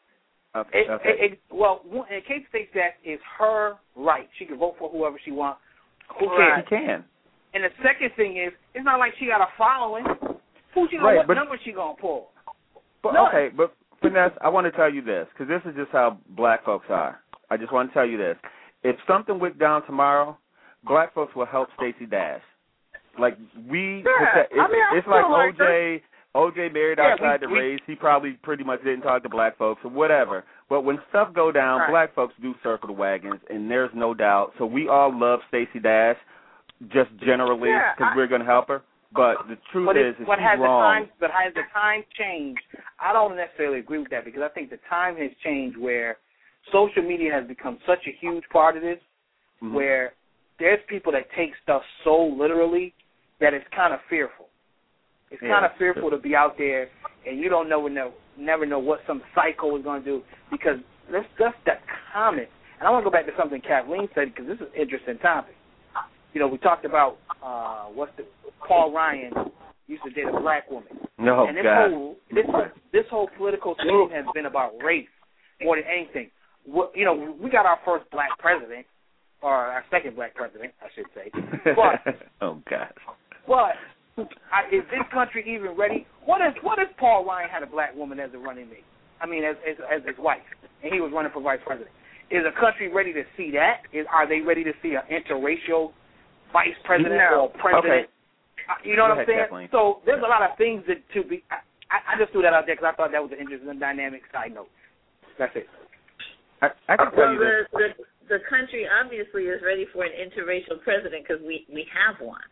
In the case of Stacey Dash, it's her right. She can vote for whoever she wants. Who cares? She can. And the second thing is, it's not like she got a following. What number she going to pull? But Finesse, I want to tell you this, because this is just how black folks are. I just want to tell you this. If something went down tomorrow, black folks will help Stacey Dash. Like, it's like OJ married outside the race. He probably pretty much didn't talk to black folks or whatever. But when stuff go down, black folks do circle the wagons, and there's no doubt. So we all love Stacey Dash, just generally, because we're going to help her. But the truth is she's wrong. But has the time changed? I don't necessarily agree with that, because I think the time has changed where social media has become such a huge part of this, where there's people that take stuff so literally that it's kind of fearful. It's kind of fearful to be out there, and you don't never know what some psycho is going to do, because that's that comment. And I want to go back to something Kathleen said, because this is an interesting topic. You know, we talked about Paul Ryan used to date a black woman. No, and God. This whole political scene has been about race more than anything. You know, we got our first black president, or our second black president, I should say. But oh, God. But is this country even ready? What if Paul Ryan had a black woman as a running mate? I mean, as his wife, and he was running for vice president. Is a country ready to see that? Are they ready to see an interracial vice president or president? Okay. You know what I'm saying? Kathleen. So there's a lot of things that to be. I just threw that out there because I thought that was an interesting dynamic side note. That's it. I can tell you this. The country obviously is ready for an interracial president because we have one.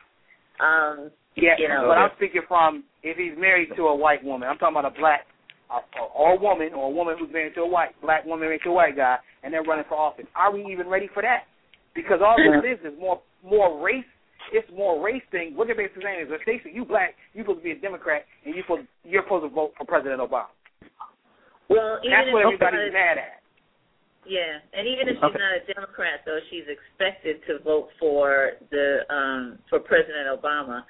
But I'm speaking from if he's married to a white woman. I'm talking about a black or a woman who's married to a black woman married to a white guy, and they're running for office. Are we even ready for that? Because all this is more race. It's more race thing. What they're basically saying is, Stacey, you black, you're supposed to be a Democrat, and you're supposed to vote for President Obama. Well, that's what everybody's mad at. Yeah, and even if she's not a Democrat, though, she's expected to vote for for President Obama.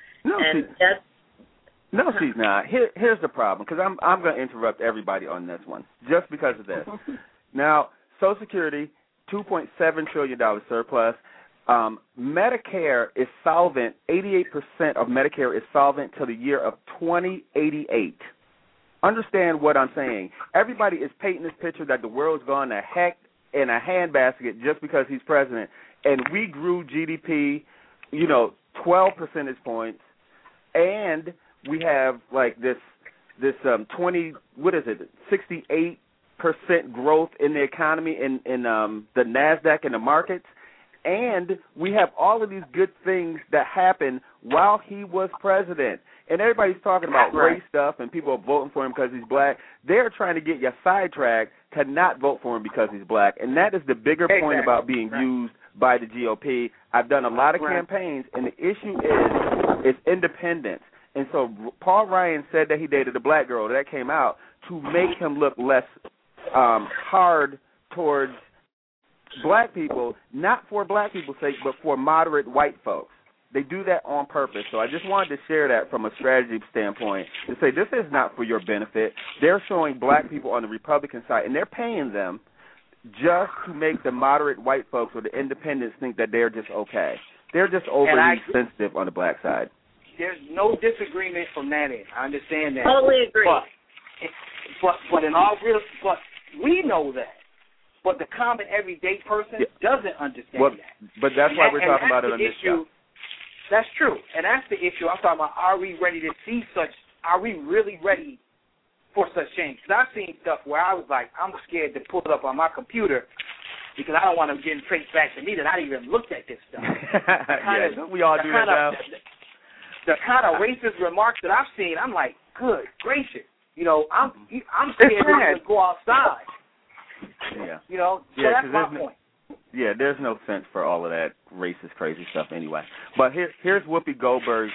No, she's not. Here's the problem, because I'm going to interrupt everybody on this one, just because of this. Now, Social Security, $2.7 trillion surplus. Medicare is solvent. 88% of Medicare is solvent till the year of 2088. Understand what I'm saying. Everybody is painting this picture that the world's gone to heck in a handbasket just because he's president. And we grew GDP, 12 percentage points, and we have like this 68% growth in the economy in the NASDAQ and the markets. And we have all of these good things that happened while he was president. And everybody's talking about race stuff and people are voting for him because he's black. They're trying to get you sidetracked to not vote for him because he's black. And that is the bigger point about being used by the GOP. I've done a lot of campaigns, and the issue is independence. And so Paul Ryan said that he dated a black girl. That came out to make him look less hard towards black people, not for black people's sake, but for moderate white folks. They do that on purpose. So I just wanted to share that from a strategy standpoint to say this is not for your benefit. They're showing black people on the Republican side, and they're paying them just to make the moderate white folks or the independents think that they're just okay. They're just overly sensitive on the black side. There's no disagreement from that end. I understand that. Totally agree. But in all real, but we know that. But the common everyday person doesn't understand that. But that's why we're talking about it on this show. That's true, and that's the issue. I'm talking about, are we ready to see such, are we really ready for such change? Because I've seen stuff where I was like, I'm scared to pull it up on my computer because I don't want them getting traced back to me that I even looked at this stuff. We all do that now. The kind of racist remarks that I've seen, I'm like, good gracious. I'm scared to go outside. Yeah. So that's my point. Yeah, there's no sense for all of that racist, crazy stuff anyway. But here's Whoopi Goldberg's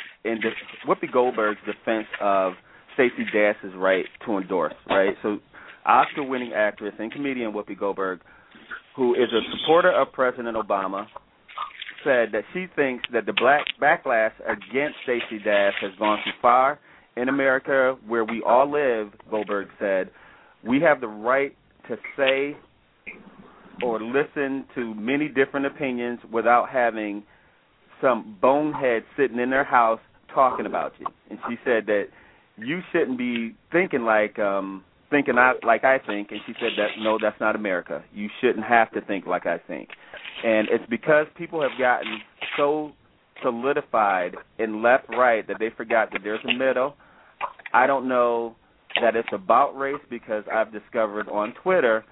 defense of Stacey Dash's right to endorse, right? So Oscar-winning actress and comedian Whoopi Goldberg, who is a supporter of President Obama, said that she thinks that the black backlash against Stacey Dash has gone too far. In America, where we all live, Goldberg said, we have the right to say or listen to many different opinions without having some bonehead sitting in their house talking about you. And she said that you shouldn't be thinking like thinking like I think, and she said that, no, that's not America. You shouldn't have to think like I think. And it's because people have gotten so solidified in left-right that they forgot that there's a middle. I don't know that it's about race because I've discovered on Twitter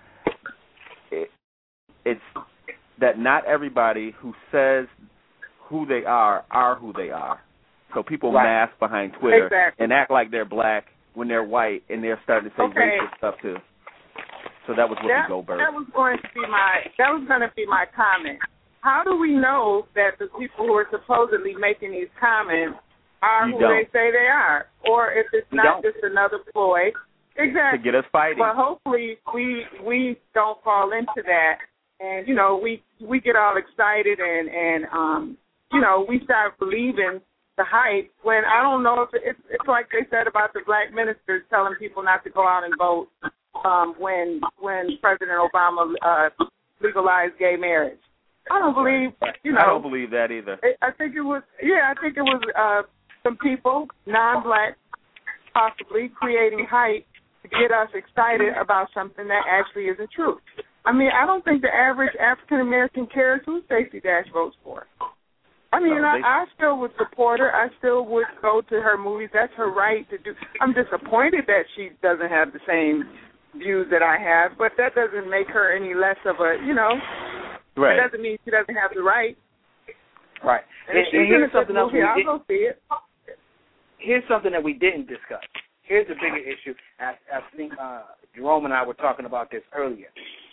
it's that not everybody who says who they are who they are. So people mask behind Twitter and act like they're black when they're white, and they're starting to say racist stuff too. So that was Whoopi Goldberg. That was going to be my comment. How do we know that the people who are supposedly making these comments are who they say they are, or if it's not just another ploy? Exactly. To get us fighting. But hopefully we don't fall into that, and we get all excited and we start believing the hype when I don't know if it's like they said about the black ministers telling people not to go out and vote when President Obama legalized gay marriage. I don't believe, I don't believe that either. I think it was some people, non-black, possibly creating hype to get us excited about something that actually isn't true. I mean, I don't think the average African-American cares who Stacey Dash votes for. I mean, I still would support her. I still would go to her movies. That's her right to do. I'm disappointed that she doesn't have the same views that I have, but that doesn't make her any less of a, Right. It doesn't mean she doesn't have the right. Right. And here's something else. I'll go see it. Here's something that we didn't discuss. Here's the bigger issue. I think Jerome and I were talking about this earlier.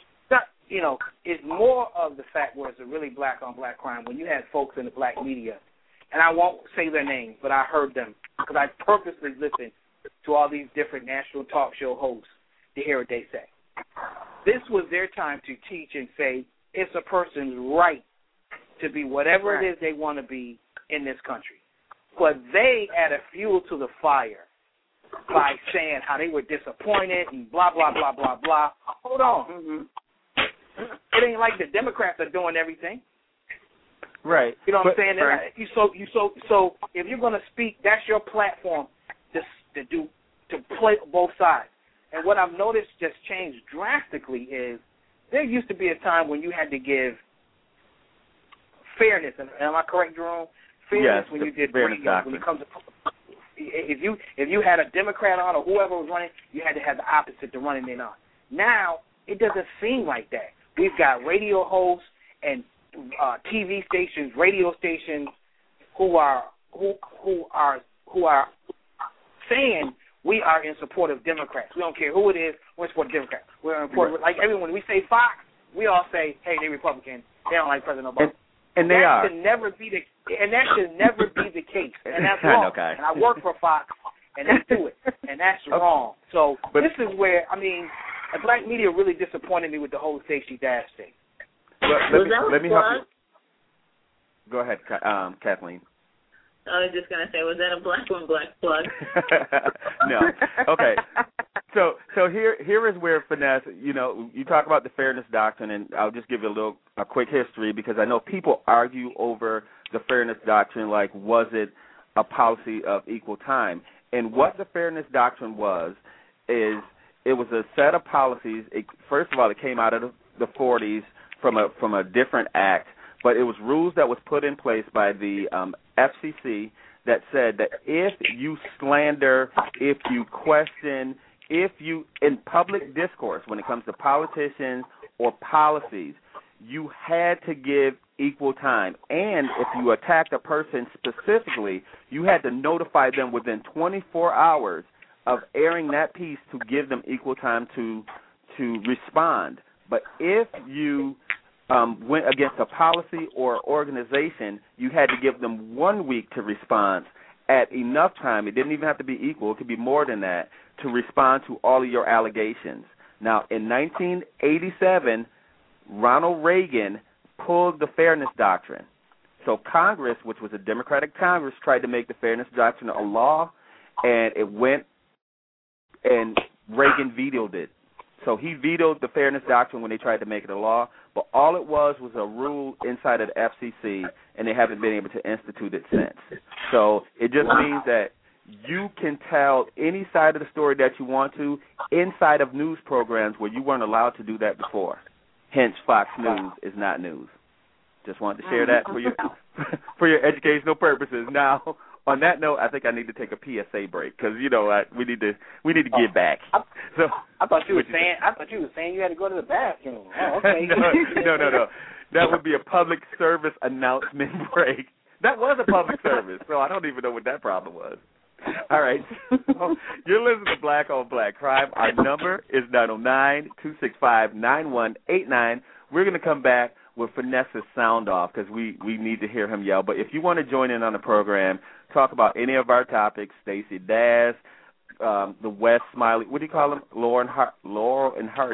It's more of the fact where it's a really black-on-black crime when you had folks in the black media, and I won't say their names, but I heard them because I purposely listened to all these different national talk show hosts to hear what they say. This was their time to teach and say it's a person's right to be whatever it is they want to be in this country. But they added fuel to the fire by saying how they were disappointed and blah, blah, blah, blah, blah. Hold on. Mm-hmm. It ain't like the Democrats are doing everything. Right. You know what I'm saying? Right. So if you're going to speak, that's your platform to play both sides. And what I've noticed just changed drastically is there used to be a time when you had to give fairness. Am I correct, Jerome? Fairness when you did radio. When it comes to if you had a Democrat on or whoever was running, you had to have the opposite to running in on. Now it doesn't seem like that. We've got radio hosts and TV stations, radio stations who are saying we are in support of Democrats. We don't care who it is. We're in support of Democrats. We're in support. Like everyone, we say Fox, we all say, hey, they're Republicans. They don't like President Obama. And they are. That should never be the case. And that's wrong. Okay. And I work for Fox, and they do it, and that's wrong. So this is where the black media really disappointed me with the whole Stacey Dash thing. Let me help you. Go ahead, Kathleen. I was just going to say, was that a black plug? No. Okay. So here is where finesse, you talk about the fairness doctrine, and I'll just give you a quick history because I know people argue over the fairness doctrine, like was it a policy of equal time? And what the fairness doctrine is it was a set of policies. First of all, it came out of the 40s from a different act, but it was rules that was put in place by the FCC that said that if you slander, if you question, if you, in public discourse, when it comes to politicians or policies, you had to give equal time. And if you attacked a person specifically, you had to notify them within 24 hours of airing that piece to give them equal time to respond. But if you went against a policy or organization, you had to give them 1 week to respond at enough time. It didn't even have to be equal. It could be more than that to respond to all of your allegations. Now, in 1987, Ronald Reagan pulled the fairness doctrine. So Congress, which was a Democratic Congress, tried to make the fairness doctrine a law, and it went, and Reagan vetoed it. So he vetoed the fairness doctrine when they tried to make it a law, but all it was a rule inside of the FCC, and they haven't been able to institute it since. So it just means that you can tell any side of the story that you want to inside of news programs where you weren't allowed to do that before. Hence, Fox News is not news. Just wanted to share that for your educational purposes. Now, on that note, I think I need to take a PSA break because we need to get back. I thought you were saying you had to go to the bathroom. Oh, okay. No. That would be a public service announcement break. That was a public service, so I don't even know what that problem was. All right. So you're listening to Black on Black Crime. Our number is 909-265-9189. We're going to come back with Finesse's sound off because we need to hear him yell. But if you want to join in on the program, talk about any of our topics, Stacey Dash, the West Smiley, what do you call them? Laurel and Hardy. Laurel and Hardy,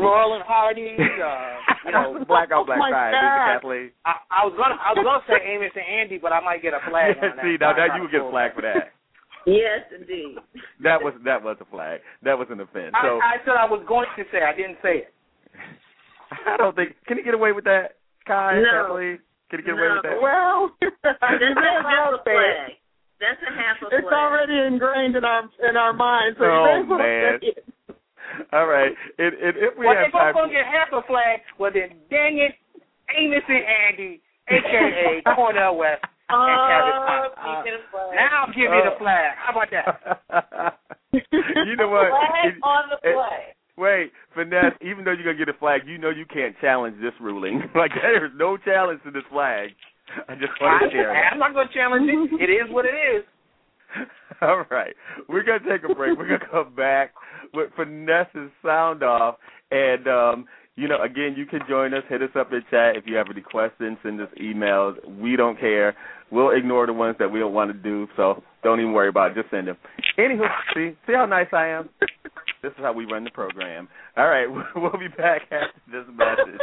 Black on Black Crime. Kathleen. I was gonna say Amos and Andy, but I might get a flag on that. See, now you would get a flag for that. Yes, indeed. That was a flag. That was an offense. So I said I was going to say. I didn't say it. I don't think. Can you get away with that, Kai? No. Kathleen? Can you get away with that? Well, that's a flag. That's a half a flag. It's already ingrained in our minds. So man. All right. If we have if I'm going to get half a flag, well then, dang it, Amos and Andy, a.k.a. Cornell West, and now I'll give you the flag. How about that? You know what? Flag on the flag. Wait, Finesse, even though you're going to get a flag, you can't challenge this ruling. Like, there's no challenge to this flag. I just want to share it. I'm not going to challenge it. It is what it is. All right. We're going to take a break. We're going to come back with Finesse's sound off. And, again, you can join us. Hit us up in chat if you have any questions. Send us emails. We don't care. We'll ignore the ones that we don't want to do, so don't even worry about it. Just send them. Anywho, see how nice I am? This is how we run the program. All right. We'll be back after this message.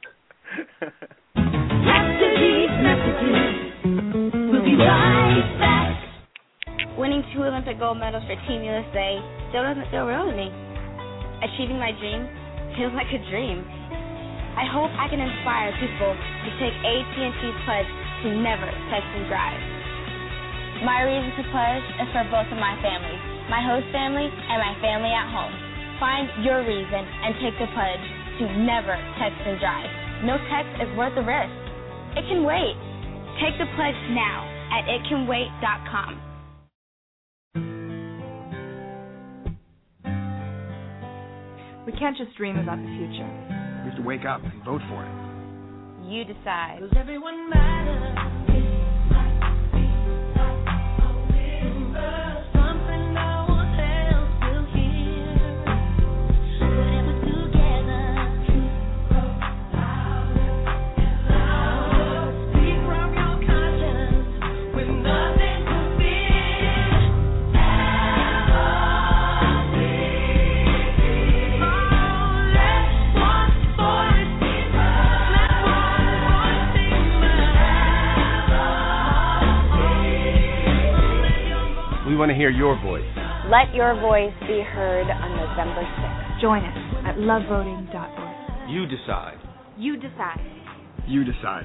After these messages, we'll be right back. Winning 2 Olympic gold medals for Team USA still doesn't feel real to me. Achieving my dream feels like a dream. I hope I can inspire people to take AT&T Pledge to never text and drive. My reason to pledge is for both of my families, my host family and my family at home. Find your reason and take the pledge to never text and drive. No text is worth the risk. It can wait. Take the pledge now at itcanwait.com. We can't just dream about the future. We have to wake up and vote for it. You decide. Does everyone matter? We want to hear your voice. Let your voice be heard on November 6th. Join us at lovevoting.org. You decide. You decide. You decide.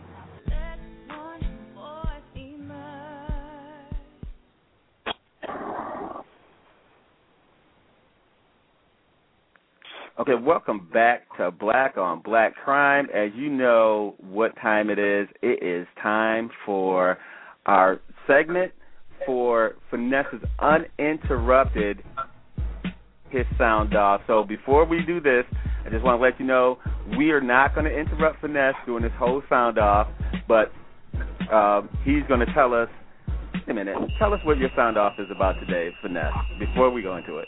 Okay, welcome back to Black on Black Crime. As you know what time it is time for our segment for Finesse's Uninterrupted His Sound Off. So before we do this, I just want to let you know we are not going to interrupt Finesse doing this whole sound off, but he's going to tell us, tell us what your sound off is about today, Finesse, before we go into it.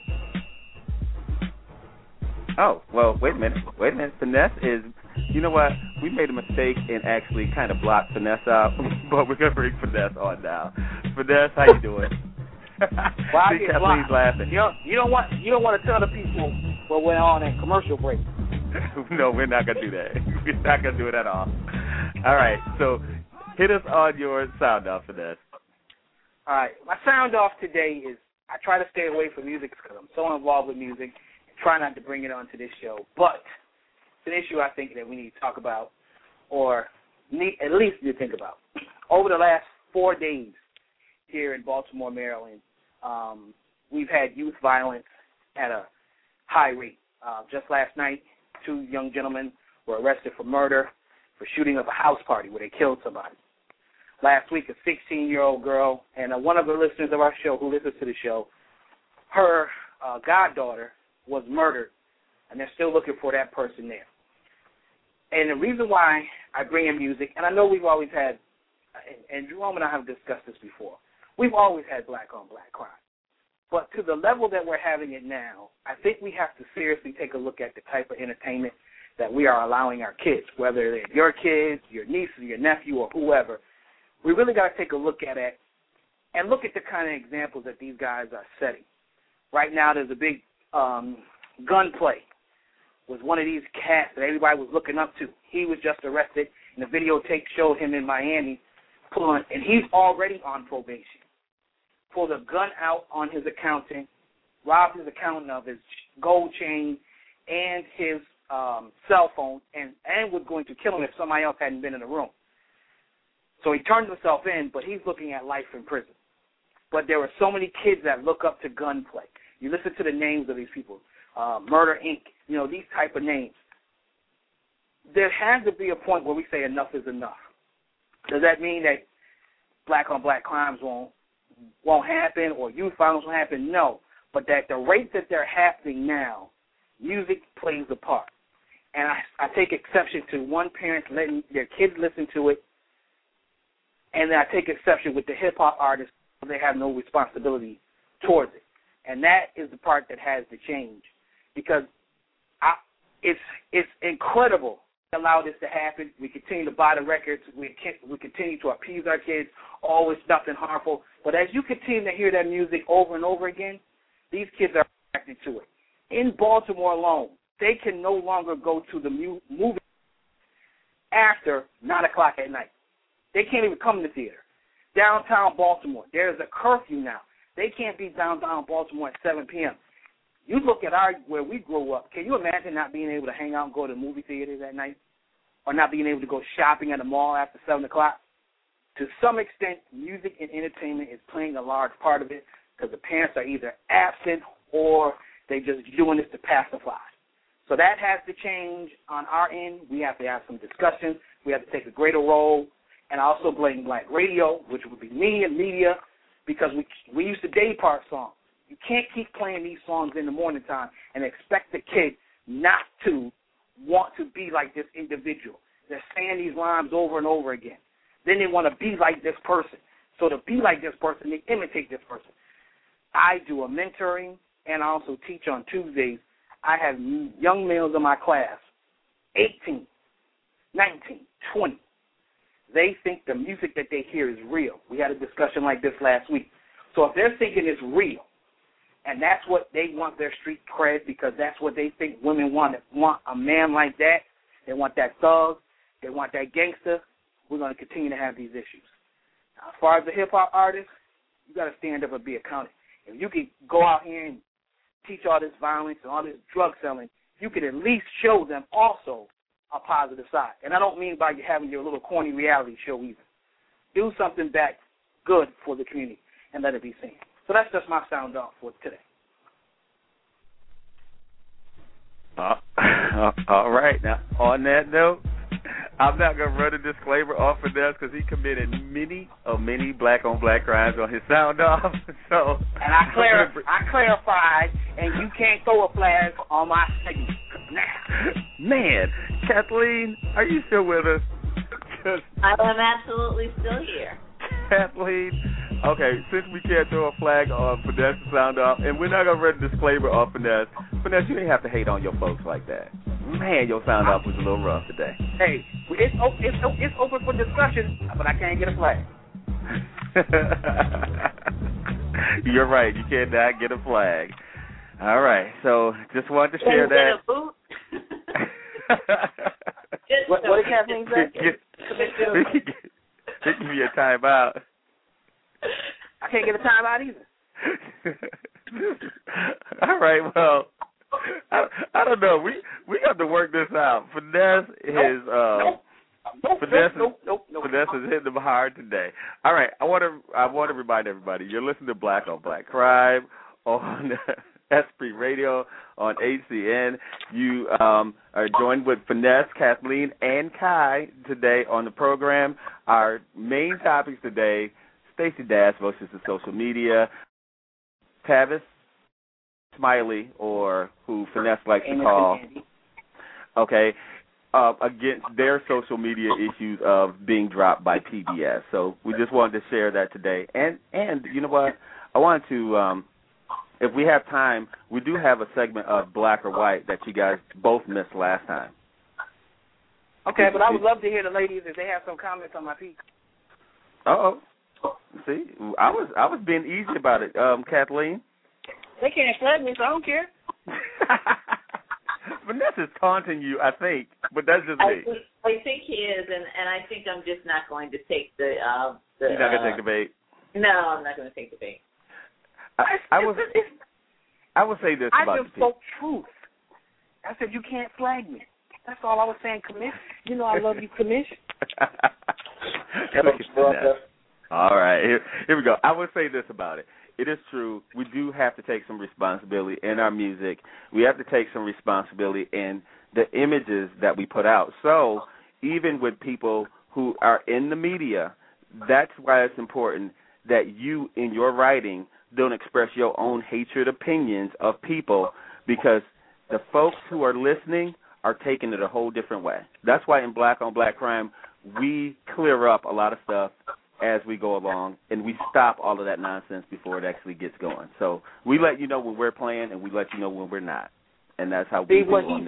Oh, well, wait a minute. Finesse is, you know what? We made a mistake and actually kind of blocked Finesse out, but we're going to bring Finesse on now. Finesse, how you doing? Well, I get blocked. Laughing. You don't want to tell the people what went on in commercial break. No, we're not going to do that. We're not going to do it at all. All right, so hit us on your sound off, Finesse. All right, my sound off today is I try to stay away from music because I'm so involved with music. Try not to bring it onto this show, but it's an issue I think that we need to talk about, or at least need to think about. Over the last 4 days here in Baltimore, Maryland, we've had youth violence at a high rate. Just last night, 2 young gentlemen were arrested for murder, for shooting up a house party where they killed somebody. Last week, a 16-year-old girl, and one of the listeners of our show who listens to the show, her goddaughter was murdered, and they're still looking for that person there. And the reason why I bring in music, and I know we've always had, and Jerome and I have discussed this before, we've always had black-on-black crime. But to the level that we're having it now, I think we have to seriously take a look at the type of entertainment that we are allowing our kids, whether they're your kids, your niece, or your nephew, or whoever. We really got to take a look at it and look at the kind of examples that these guys are setting. Right now there's a big gunplay. Was one of these cats that everybody was looking up to. He was just arrested, and the videotape showed him in Miami pulling, and he's already on probation. Pulled a gun out on his accountant, robbed his accountant of his gold chain and his cell phone, and was going to kill him if somebody else hadn't been in the room. So he turned himself in, but he's looking at life in prison. But there were so many kids that look up to gunplay. You listen to the names of these people, Murder, Inc., these type of names. There has to be a point where we say enough is enough. Does that mean that black-on-black crimes won't happen or youth violence won't happen? No. But that the rate that they're happening now, music plays a part. And I take exception to one parent letting their kids listen to it, and then I take exception with the hip-hop artists they have no responsibility towards it. And that is the part that has to change, because it's incredible to allow this to happen. We continue to buy the records. We continue to appease our kids. Oh, it's nothing harmful. But as you continue to hear that music over and over again, these kids are attracted to it. In Baltimore alone, they can no longer go to the movie after 9 o'clock at night. They can't even come to the theater. Downtown Baltimore, there's a curfew now. They can't be downtown Baltimore at 7 p.m. You look at where we grew up. Can you imagine not being able to hang out and go to movie theaters at night, or not being able to go shopping at the mall after 7 o'clock? To some extent, music and entertainment is playing a large part of it, because the parents are either absent or they're just doing this to pacify. So that has to change on our end. We have to have some discussions. We have to take a greater role. And I also blame Black radio, which would be media, because we used to day part songs. You can't keep playing these songs in the morning time and expect the kid not to want to be like this individual. They're saying these rhymes over and over again. Then they want to be like this person. So to be like this person, they imitate this person. I do a mentoring, and I also teach on Tuesdays. I have young males in my class, 18, 19, 20. They think the music that they hear is real. We had a discussion like this last week. So if they're thinking it's real, and that's what they want their street cred, because that's what they think women want a man like that. They want that thug. They want that gangster. We're going to continue to have these issues. Now, as far as the hip-hop artists, you got to stand up and be accounted. If you can go out here and teach all this violence and all this drug selling, you can at least show them also a positive side. And I don't mean by you having your little corny reality show either. Do something back good for the community and let it be seen. So that's just my sound off for today. All right. Now, on that note, I'm not going to run a disclaimer off of this because he committed many black-on-black crimes on his sound off. So, and I clarified, and you can't throw a flag on my segment now. Man, Kathleen, are you still with us? I am absolutely still here. Kathleen, okay, since we can't throw a flag on Finesse sound off, and we're not going to run a disclaimer on Finesse, you didn't have to hate on your folks like that. Man, your sound off was a little rough today. Hey, it's open for discussion, but I can't get a flag. You're right. You cannot get a flag. All right. So just wanted to share that. Get a boot? What did Kathleen say? Give me a timeout. I can't get a timeout either. All right. Well, I don't know. We have to work this out. Finesse is Finesse is hitting them hard today. All right, I want to remind everybody, you're listening to Black on Black Crime on Esprit Radio on HCN. You are joined with Finesse, Kathleen, and Kai today on the program. Our main topics today, Stacey Dash versus the social media, Tavis Smiley, or who Finesse likes to call, against their social media issues of being dropped by PBS. So we just wanted to share that today. And you know what? I wanted to, if we have time, we do have a segment of Black or White that you guys both missed last time. Okay, but I would love to hear the ladies if they have some comments on my piece. Uh-oh. See, I was being easy about it. Kathleen? They can't flag me, so I don't care. Vanessa's taunting you, I think, but that's just me. I think he is, and I think I'm just not going to take the You're not going to take the bait? No, I'm not going to take the bait. I will say this about I just spoke truth. I said you can't flag me. That's all I was saying, Commish. You know I love you, Commish. All right, here we go. I will say this about it. It is true. We do have to take some responsibility in our music. We have to take some responsibility in the images that we put out. So even with people who are in the media, that's why it's important that you, in your writing, don't express your own hatred opinions of people, because the folks who are listening are taking it a whole different way. That's why in Black on Black Crime, we clear up a lot of stuff as we go along, and we stop all of that nonsense before it actually gets going. So we let you know when we're playing, and we let you know when we're not. And that's how we do what on he this.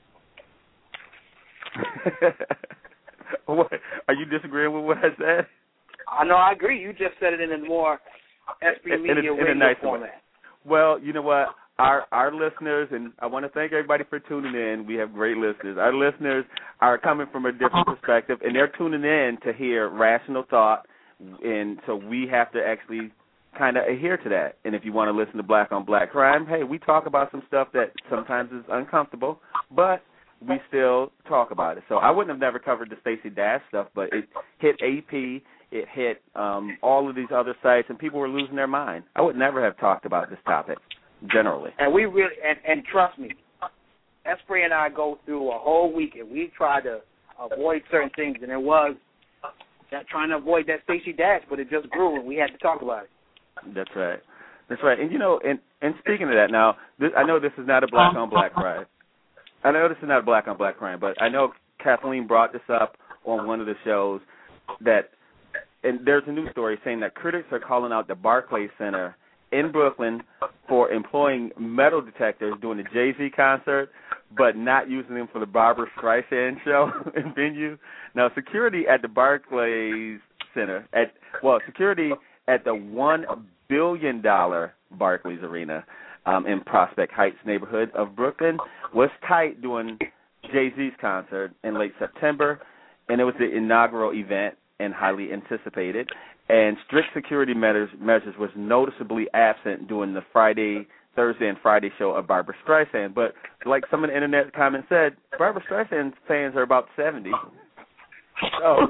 said. What, are you disagreeing with what I said? No, I agree. You just said it in a more Esprit Media in a nice format. Way. Well, you know what? Our listeners, and I want to thank everybody for tuning in. We have great listeners. Our listeners are coming from a different perspective, and they're tuning in to hear rational thought, and so we have to actually kind of adhere to that. And if you want to listen to Black on Black Crime, hey, we talk about some stuff that sometimes is uncomfortable, but we still talk about it. So I wouldn't have never covered the Stacey Dash stuff, but it hit AP, it hit all of these other sites, and people were losing their mind. I would never have talked about this topic generally. And we really, and trust me, Esprit and I go through a whole week, and we try to avoid certain things, and it was that trying to avoid that Stacey Dash, but it just grew, and we had to talk about it. That's right. That's right. And, you know, and speaking of that now, I know this is not a Black on Black crime. I know this is not a Black on Black crime, but I know Kathleen brought this up on one of the shows that, and there's a news story saying that critics are calling out the Barclays Center in Brooklyn for employing metal detectors during the Jay-Z concert, but not using them for the Barbra Streisand show and venue. Now, security at the Barclays Center, security at the $1 billion Barclays Arena in Prospect Heights neighborhood of Brooklyn was tight during Jay-Z's concert in late September, and it was the inaugural event and highly anticipated. And strict security measures was noticeably absent during the Thursday and Friday show of Barbra Streisand. But like some of the internet comments said, Barbra Streisand fans are about 70. So,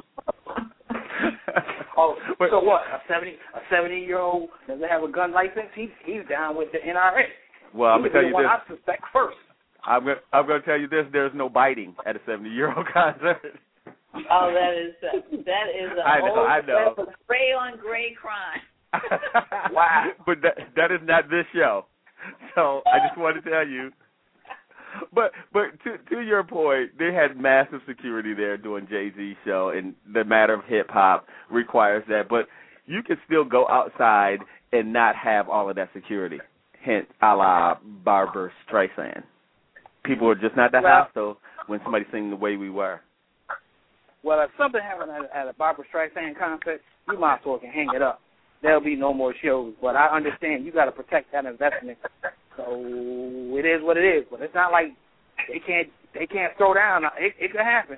so what? A 70-year-old doesn't have a gun license? He's down with the NRA. Well, I'm gonna tell you this. I suspect first. I'm gonna tell you this. There's no biting at a 70-year-old concert. Oh, that is a whole gray on gray crime. Wow. But that is not this show. So I just want to tell you. But to your point, they had massive security there during Jay-Z's show, and the matter of hip-hop requires that. But you can still go outside and not have all of that security, hence a la Barbra Streisand. People are just not that hostile when somebody's singing the way we were. Well, if something happened at a Barbra Streisand concert, you might as well can hang it up. There'll be no more shows. But I understand you got to protect that investment. So it is what it is. But it's not like they can't throw down. It could happen.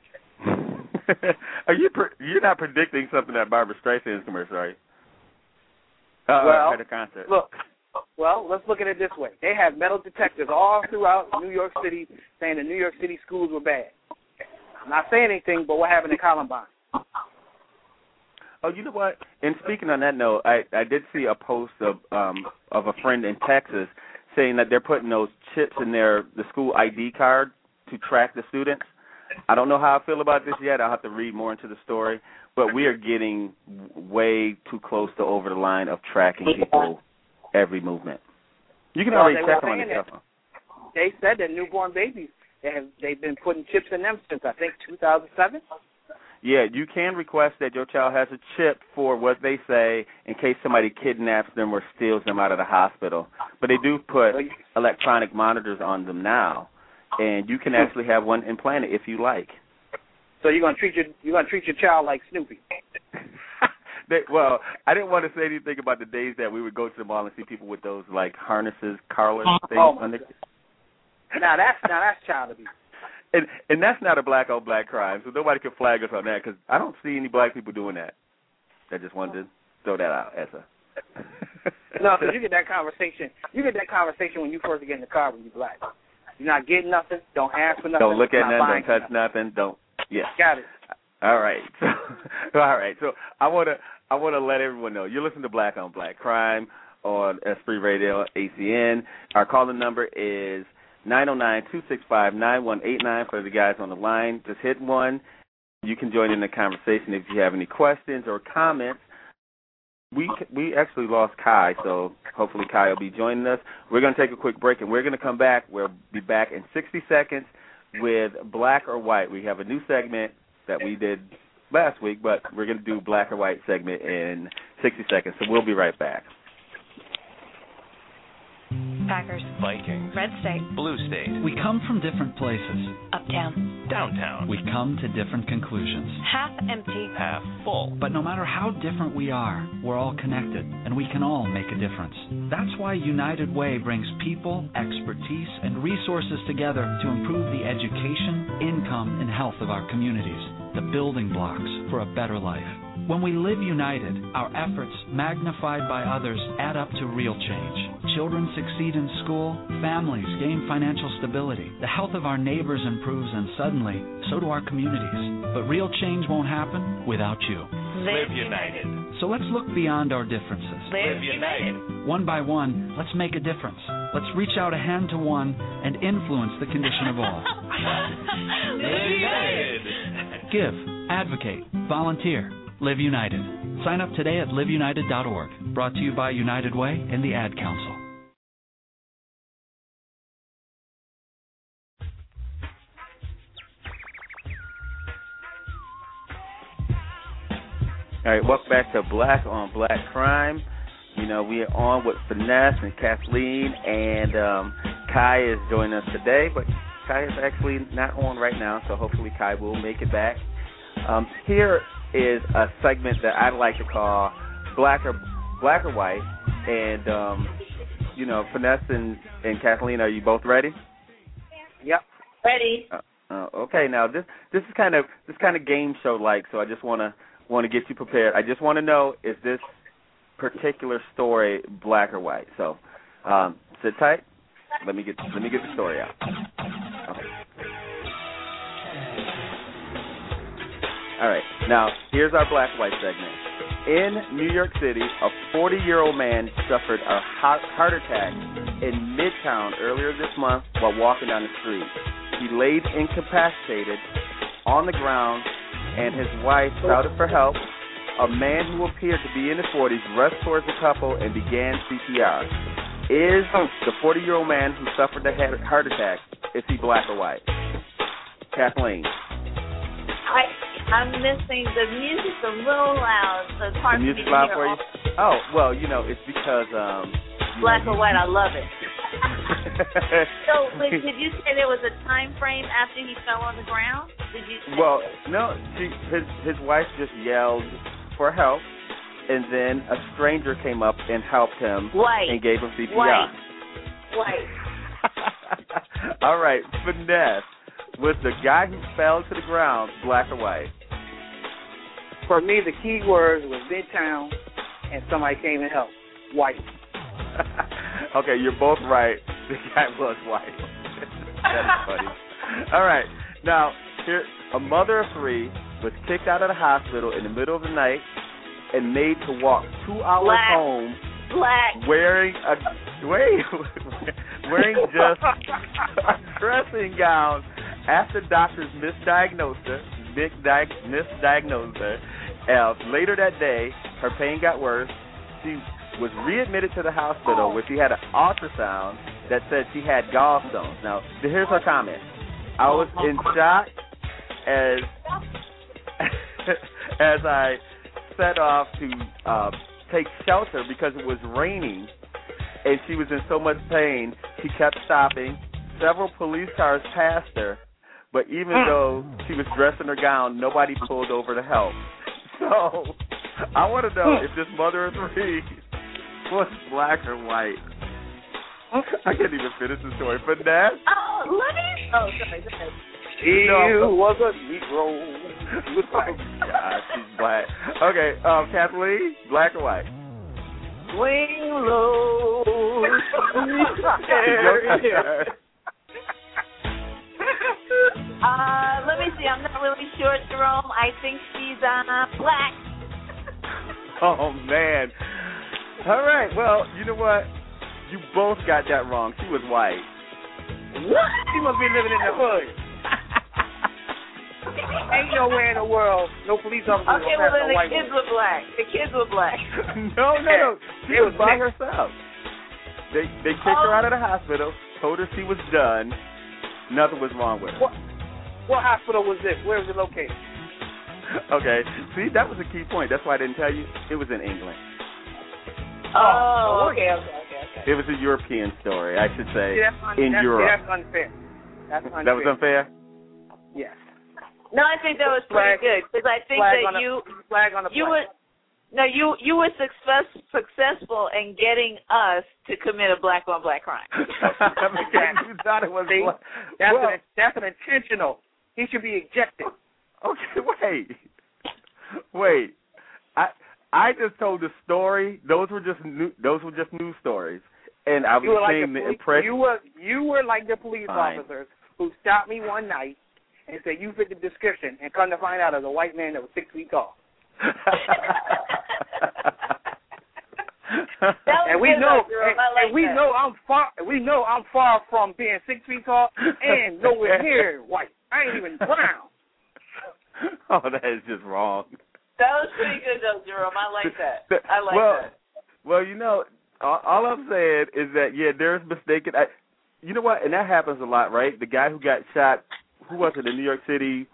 You're not predicting something at Barbra Streisand's commercial, are you? At a concert. Look. Well, let's look at it this way. They had metal detectors all throughout New York City saying the New York City schools were bad. I'm not saying anything, but what happened in Columbine? Oh, you know what? And speaking on that note, I did see a post of a friend in Texas saying that they're putting those chips in the school ID card to track the students. I don't know how I feel about this yet. I'll have to read more into the story. But we are getting way too close to over the line of tracking people every movement. You can already check them on your cell phone. They said that newborn babies, they've been putting chips in them since, I think, 2007. Yeah, you can request that your child has a chip for what they say in case somebody kidnaps them or steals them out of the hospital. But they do put electronic monitors on them now, and you can actually have one implanted if you like. So you're gonna treat your child like Snoopy. Well, I didn't want to say anything about the days that we would go to the mall and see people with those like harnesses, collars things. Now that's child abuse. And that's not a black-on-black crime, so nobody can flag us on that because I don't see any black people doing that. I just wanted to throw that out as a. No, because you get that conversation. You get that conversation when you first get in the car when you're black. You're not getting nothing. Don't ask for nothing. Don't look at nothing. Don't touch nothing. Don't. Yeah. Got it. All right. So I want to let everyone know you're listening to Black on Black Crime on S3 Radio ACN. Our calling number is 909-265-9189 for the guys on the line. Just hit 1. You can join in the conversation if you have any questions or comments. We actually lost Kai, so hopefully Kai will be joining us. We're going to take a quick break, and we're going to come back. We'll be back in 60 seconds with Black or White. We have a new segment that we did last week, but we're going to do Black or White segment in 60 seconds, so we'll be right back. Packers, Vikings, Red State, Blue State. We come from different places. Uptown, Downtown. We come to different conclusions. Half empty, half full. But no matter how different we are, we're all connected, and we can all make a difference. That's why United Way brings people, expertise, and resources together to improve the education, income, and health of our communities, the building blocks for a better life. When we live united, our efforts, magnified by others, add up to real change. Children succeed in school, families gain financial stability, the health of our neighbors improves, and suddenly, so do our communities. But real change won't happen without you. Live united. So let's look beyond our differences. Live united. One by one, let's make a difference. Let's reach out a hand to one and influence the condition of all. Live united. Give, advocate, volunteer. Live United. Sign up today at liveunited.org. Brought to you by United Way and the Ad Council. All right, welcome back to Black on Black Crime. You know, we are on with Finesse and Kathleen, and Kai is joining us today, but Kai is actually not on right now, so hopefully Kai will make it back. Here is a segment that I'd like to call Black or White, and you know, Finesse and Kathleen, are you both ready? Yep, ready. Okay, now this is kind of game show like, so I just want to get you prepared. I just want to know, is this particular story black or white? So sit tight. Let me get the story out. Okay. All right, now here's our black-white segment. In New York City, a 40-year-old man suffered a heart attack in Midtown earlier this month while walking down the street. He laid incapacitated on the ground, and his wife shouted for help. A man who appeared to be in his 40s rushed towards the couple and began CPR. Is the 40-year-old man who suffered the heart attack, is he black or white? Kathleen. I'm missing, the music's a little loud, so it's hard for me to hear. The music loud for you? Oh, well, you know, it's because... black or white, I love it. So, did you say there was a time frame after he fell on the ground? Did you say Well, no, his wife just yelled for help, and then a stranger came up and helped him and gave him CPR. White. All right, Finesse. Was the guy who fell to the ground black or white? For me, the key word was Midtown, and somebody came and helped. White. Okay, you're both right. The guy was white. That's funny. All right. Now, Here, a mother of 3 was kicked out of the hospital in the middle of the night and made to walk 2 hours home wearing just a dressing gown after doctors misdiagnosed her. Later that day, her pain got worse. She was readmitted to the hospital where she had an ultrasound that said she had gallstones. Now, here's her comment. I was in shock as I set off to take shelter because it was raining and she was in so much pain. She kept stopping. Several police cars passed her, but even though she was dressed in her gown, nobody pulled over to help. So I want to know if this mother of 3 was black or white. I can't even finish the story. Finesse? Sorry. He was a Negro. He was black. God, she's black. Okay, Kathleen, black or white? Swing low. Let me see. I'm not really sure, Jerome. I think she's black. Oh, man. All right. Well, you know what? You both got that wrong. She was white. What? She must be living in the hood. Ain't nowhere in the world no police officers. Okay, well then the kids were black. The kids were black. No. She was by herself. They kicked her out of the hospital, told her she was done. Nothing was wrong with her. What hospital was this? Where was it located? Okay. See, that was a key point. That's why I didn't tell you. It was in England. Oh, okay. It was a European story, I should say, in Europe. Europe. That's unfair. That was unfair? Yes. No, I think that was pretty good because I think that you were successful in getting us to commit a black on black crime. You thought it was black. That's an intentional. He should be ejected. Okay, wait. I just told the story. Those were just news stories, and I was saying the impression. You were like the police officers who stopped me one night and said you fit the description, and come to find out it was a white man that was 6 feet tall. And we know I'm far from being 6 feet tall and nowhere near white. I ain't even brown. Oh, that is just wrong. That was pretty good, though, Jerome. I like that. That. Well, you know, all I'm saying is that, there's mistaken. You know what? And that happens a lot, right? The guy who got shot, who was it, in New York City,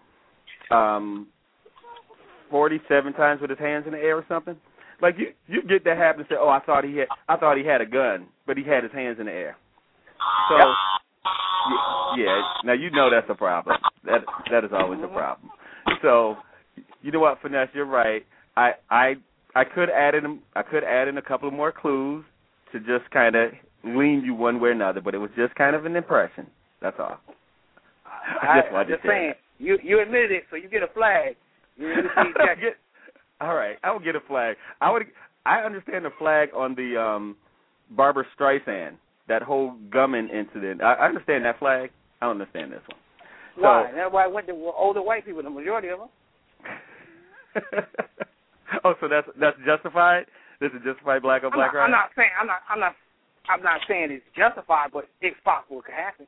47 times with his hands in the air or something? Like, you get that happen and say, I thought he had a gun, but he had his hands in the air. So, now you know that's a problem. That is always a problem. So, you know what, Finesse, you're right. I could add in a couple of more clues to just kind of lean you one way or another, but it was just kind of an impression. That's all. I'm just saying. You admitted it, so you get a flag. All right, I will get a flag. I understand the flag on the Barbara Streisand, that whole gumming incident. I understand that flag. I don't understand this one. Why? That's why I went to older white people, the majority of them. Oh, so that's justified? This is justified black on black crime? I'm not saying it's justified, but it's possible it could happen.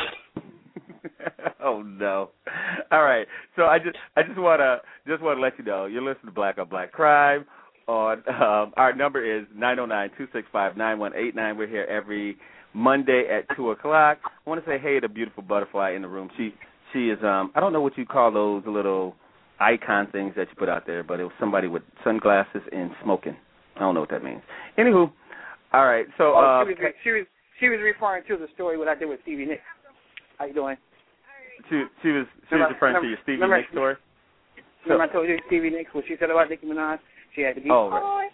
Oh no! All right, so I just want to let you know you're listening to Black on Black Crime. On our number is 909-265-9189. We're here every Monday at 2:00. I want to say hey to beautiful butterfly in the room. She is I don't know what you call those little icon things that you put out there, but it was somebody with sunglasses and smoking. I don't know what that means. Anywho, all right. So she was referring to the story what I did with Stevie Nicks. How you doing? She was referring to your Stevie Nicks story. Remember I told you Stevie Nicks what she said about Nicki Minaj? She had to be right.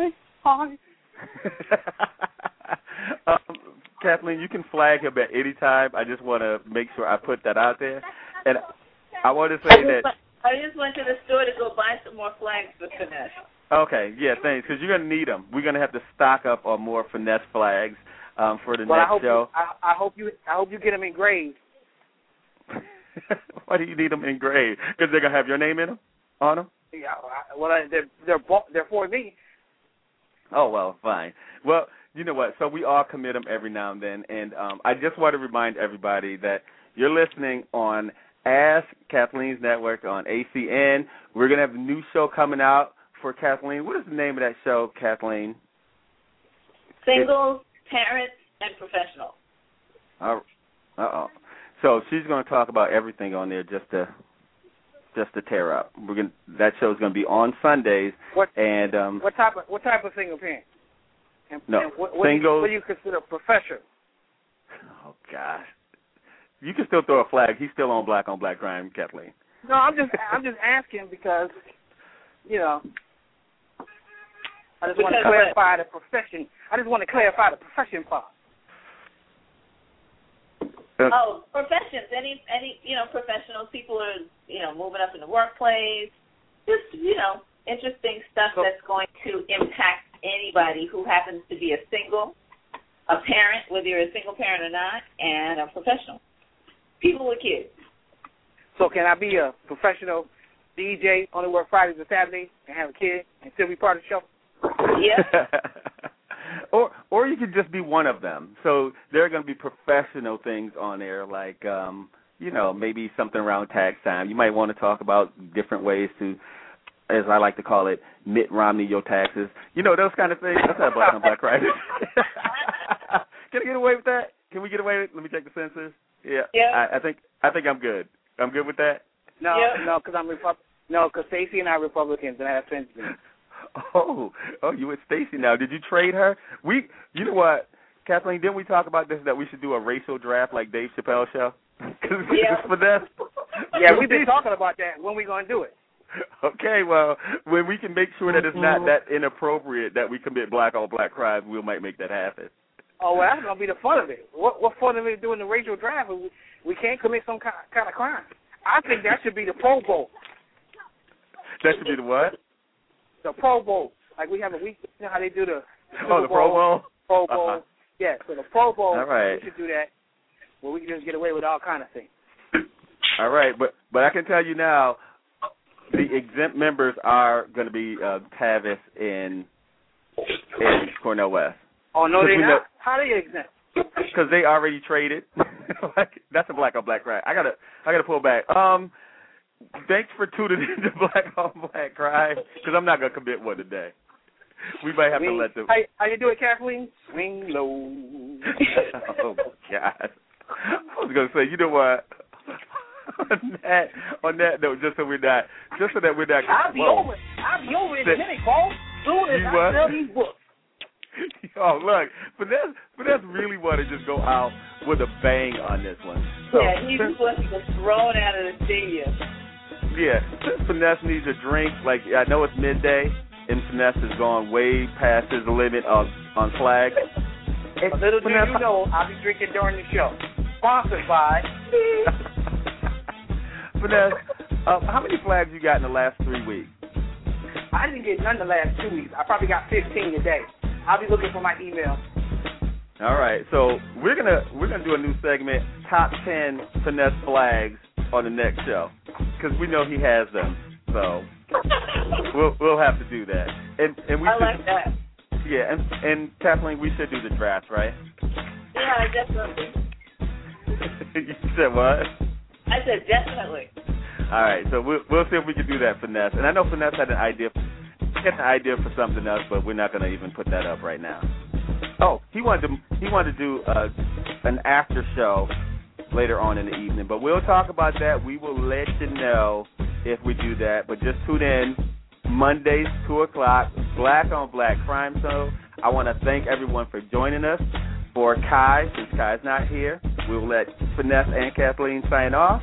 Kathleen, you can flag him at any time. I just want to make sure I put that out there, and I want to say that. I just went to the store to go buy some more flags for Finesse. Okay, thanks, because you're going to need them. We're going to have to stock up on more Finesse flags for the next show. I hope you get them engraved. Why do you need them engraved? Because they're gonna have your name in them, on them. Yeah, they're for me. Oh well, fine. Well, you know what? So we all commit them every now and then, and I just want to remind everybody that you're listening on Ask Kathleen's Network on ACN. We're gonna have a new show coming out for Kathleen. What is the name of that show, Kathleen? Singles, Parents, and Professionals. So she's going to talk about everything on there just to tear up. That show's going to be on Sundays. What type of single parent? And what singles. What do you consider professional? Oh gosh, you can still throw a flag. He's still on black crime, Kathleen. No, I'm just asking because I just want to clarify the profession. I just want to clarify the profession part. Professions. Any professionals. People are moving up in the workplace. Just interesting stuff that's going to impact anybody who happens to be a parent, whether you're a single parent or not, and a professional. People with kids. So can I be a professional DJ, only work Fridays and Saturdays, and have a kid and still be part of the show? Yeah. Or you could just be one of them. So there are going to be professional things on there, like maybe something around tax time. You might want to talk about different ways to, as I like to call it, Mitt Romney your taxes. Those kind of things. That's not black on black, right? Can I get away with that? Can we get away with it? Let me check the census. Yeah. I think I'm good. I'm good with that. No, because Stacey and I are Republicans, and I have friends. Oh, you with Stacey now. Did you trade her? You know what, Kathleen, didn't we talk about this, that we should do a racial draft like Dave Chappelle's show? Yeah, we've been talking about that. When we going to do it? Okay, well, when we can make sure that it's not that inappropriate that we commit black on black crimes, we might make that happen. Oh, well, that's going to be the fun of it. What fun of it doing the racial draft if we can't commit some kind of crime? I think that should be the Pro Bowl. That should be the what? The Pro Bowl. Like we have a week, how they do the the Pro Bowl? Pro Bowl. Yeah, so the Pro Bowl, all right. We should do that where we can just get away with all kind of things. All right, but I can tell you now, the exempt members are going to be Tavis and Cornel West. Oh, no, they're not? How are they exempt? Because they already traded. That's a black on black crime. I gotta pull back. Thanks for tuning in to Black on Black Crime, because I'm not gonna commit one today. We might have to let them. How you do it, Kathleen? Swing low. Oh God! I was gonna say, you know what? on that note, just so that we're not. I'll be over in a minute, Paul. Soon as I sell these books. Oh, look, Finesse really want to just go out with a bang on this one. So, he's supposed to get thrown out of the stadium. Yeah, since Finesse needs a drink, like I know it's midday, and Finesse has gone way past his limit on flags. Little do you know, I'll be drinking during the show. Sponsored by Finesse. How many flags you got in the last 3 weeks? I didn't get none the last 2 weeks. I probably got 15 today. I'll be looking for my email. All right, so we're gonna do a new segment, Top 10 Finesse Flags, on the next show, because we know he has them. So we'll have to do that. And we like that. Yeah, and Kathleen, we should do the draft, right? Yeah, definitely. You said what? I said definitely. All right, so we'll see if we can do that, Finesse. And I know Finesse had an idea. He had an idea for something else, but we're not going to even put that up right now. Oh, he wanted to do an after show later on in the evening, but we'll talk about that. We will let you know if we do that. But just tune in Mondays, 2:00, Black on Black Crime Show. I want to thank everyone for joining us. For Kai, since Kai's not here, we'll let Finesse and Kathleen sign off.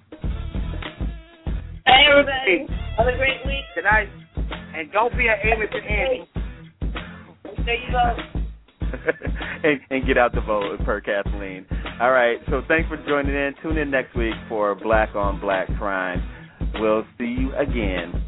Hey, everybody. Have a great week. Good night. And don't be an Amos and Andy. There you go. and get out the vote per Kathleen. All right, so thanks for joining in. Tune in next week for Black on Black Crime. We'll see you again.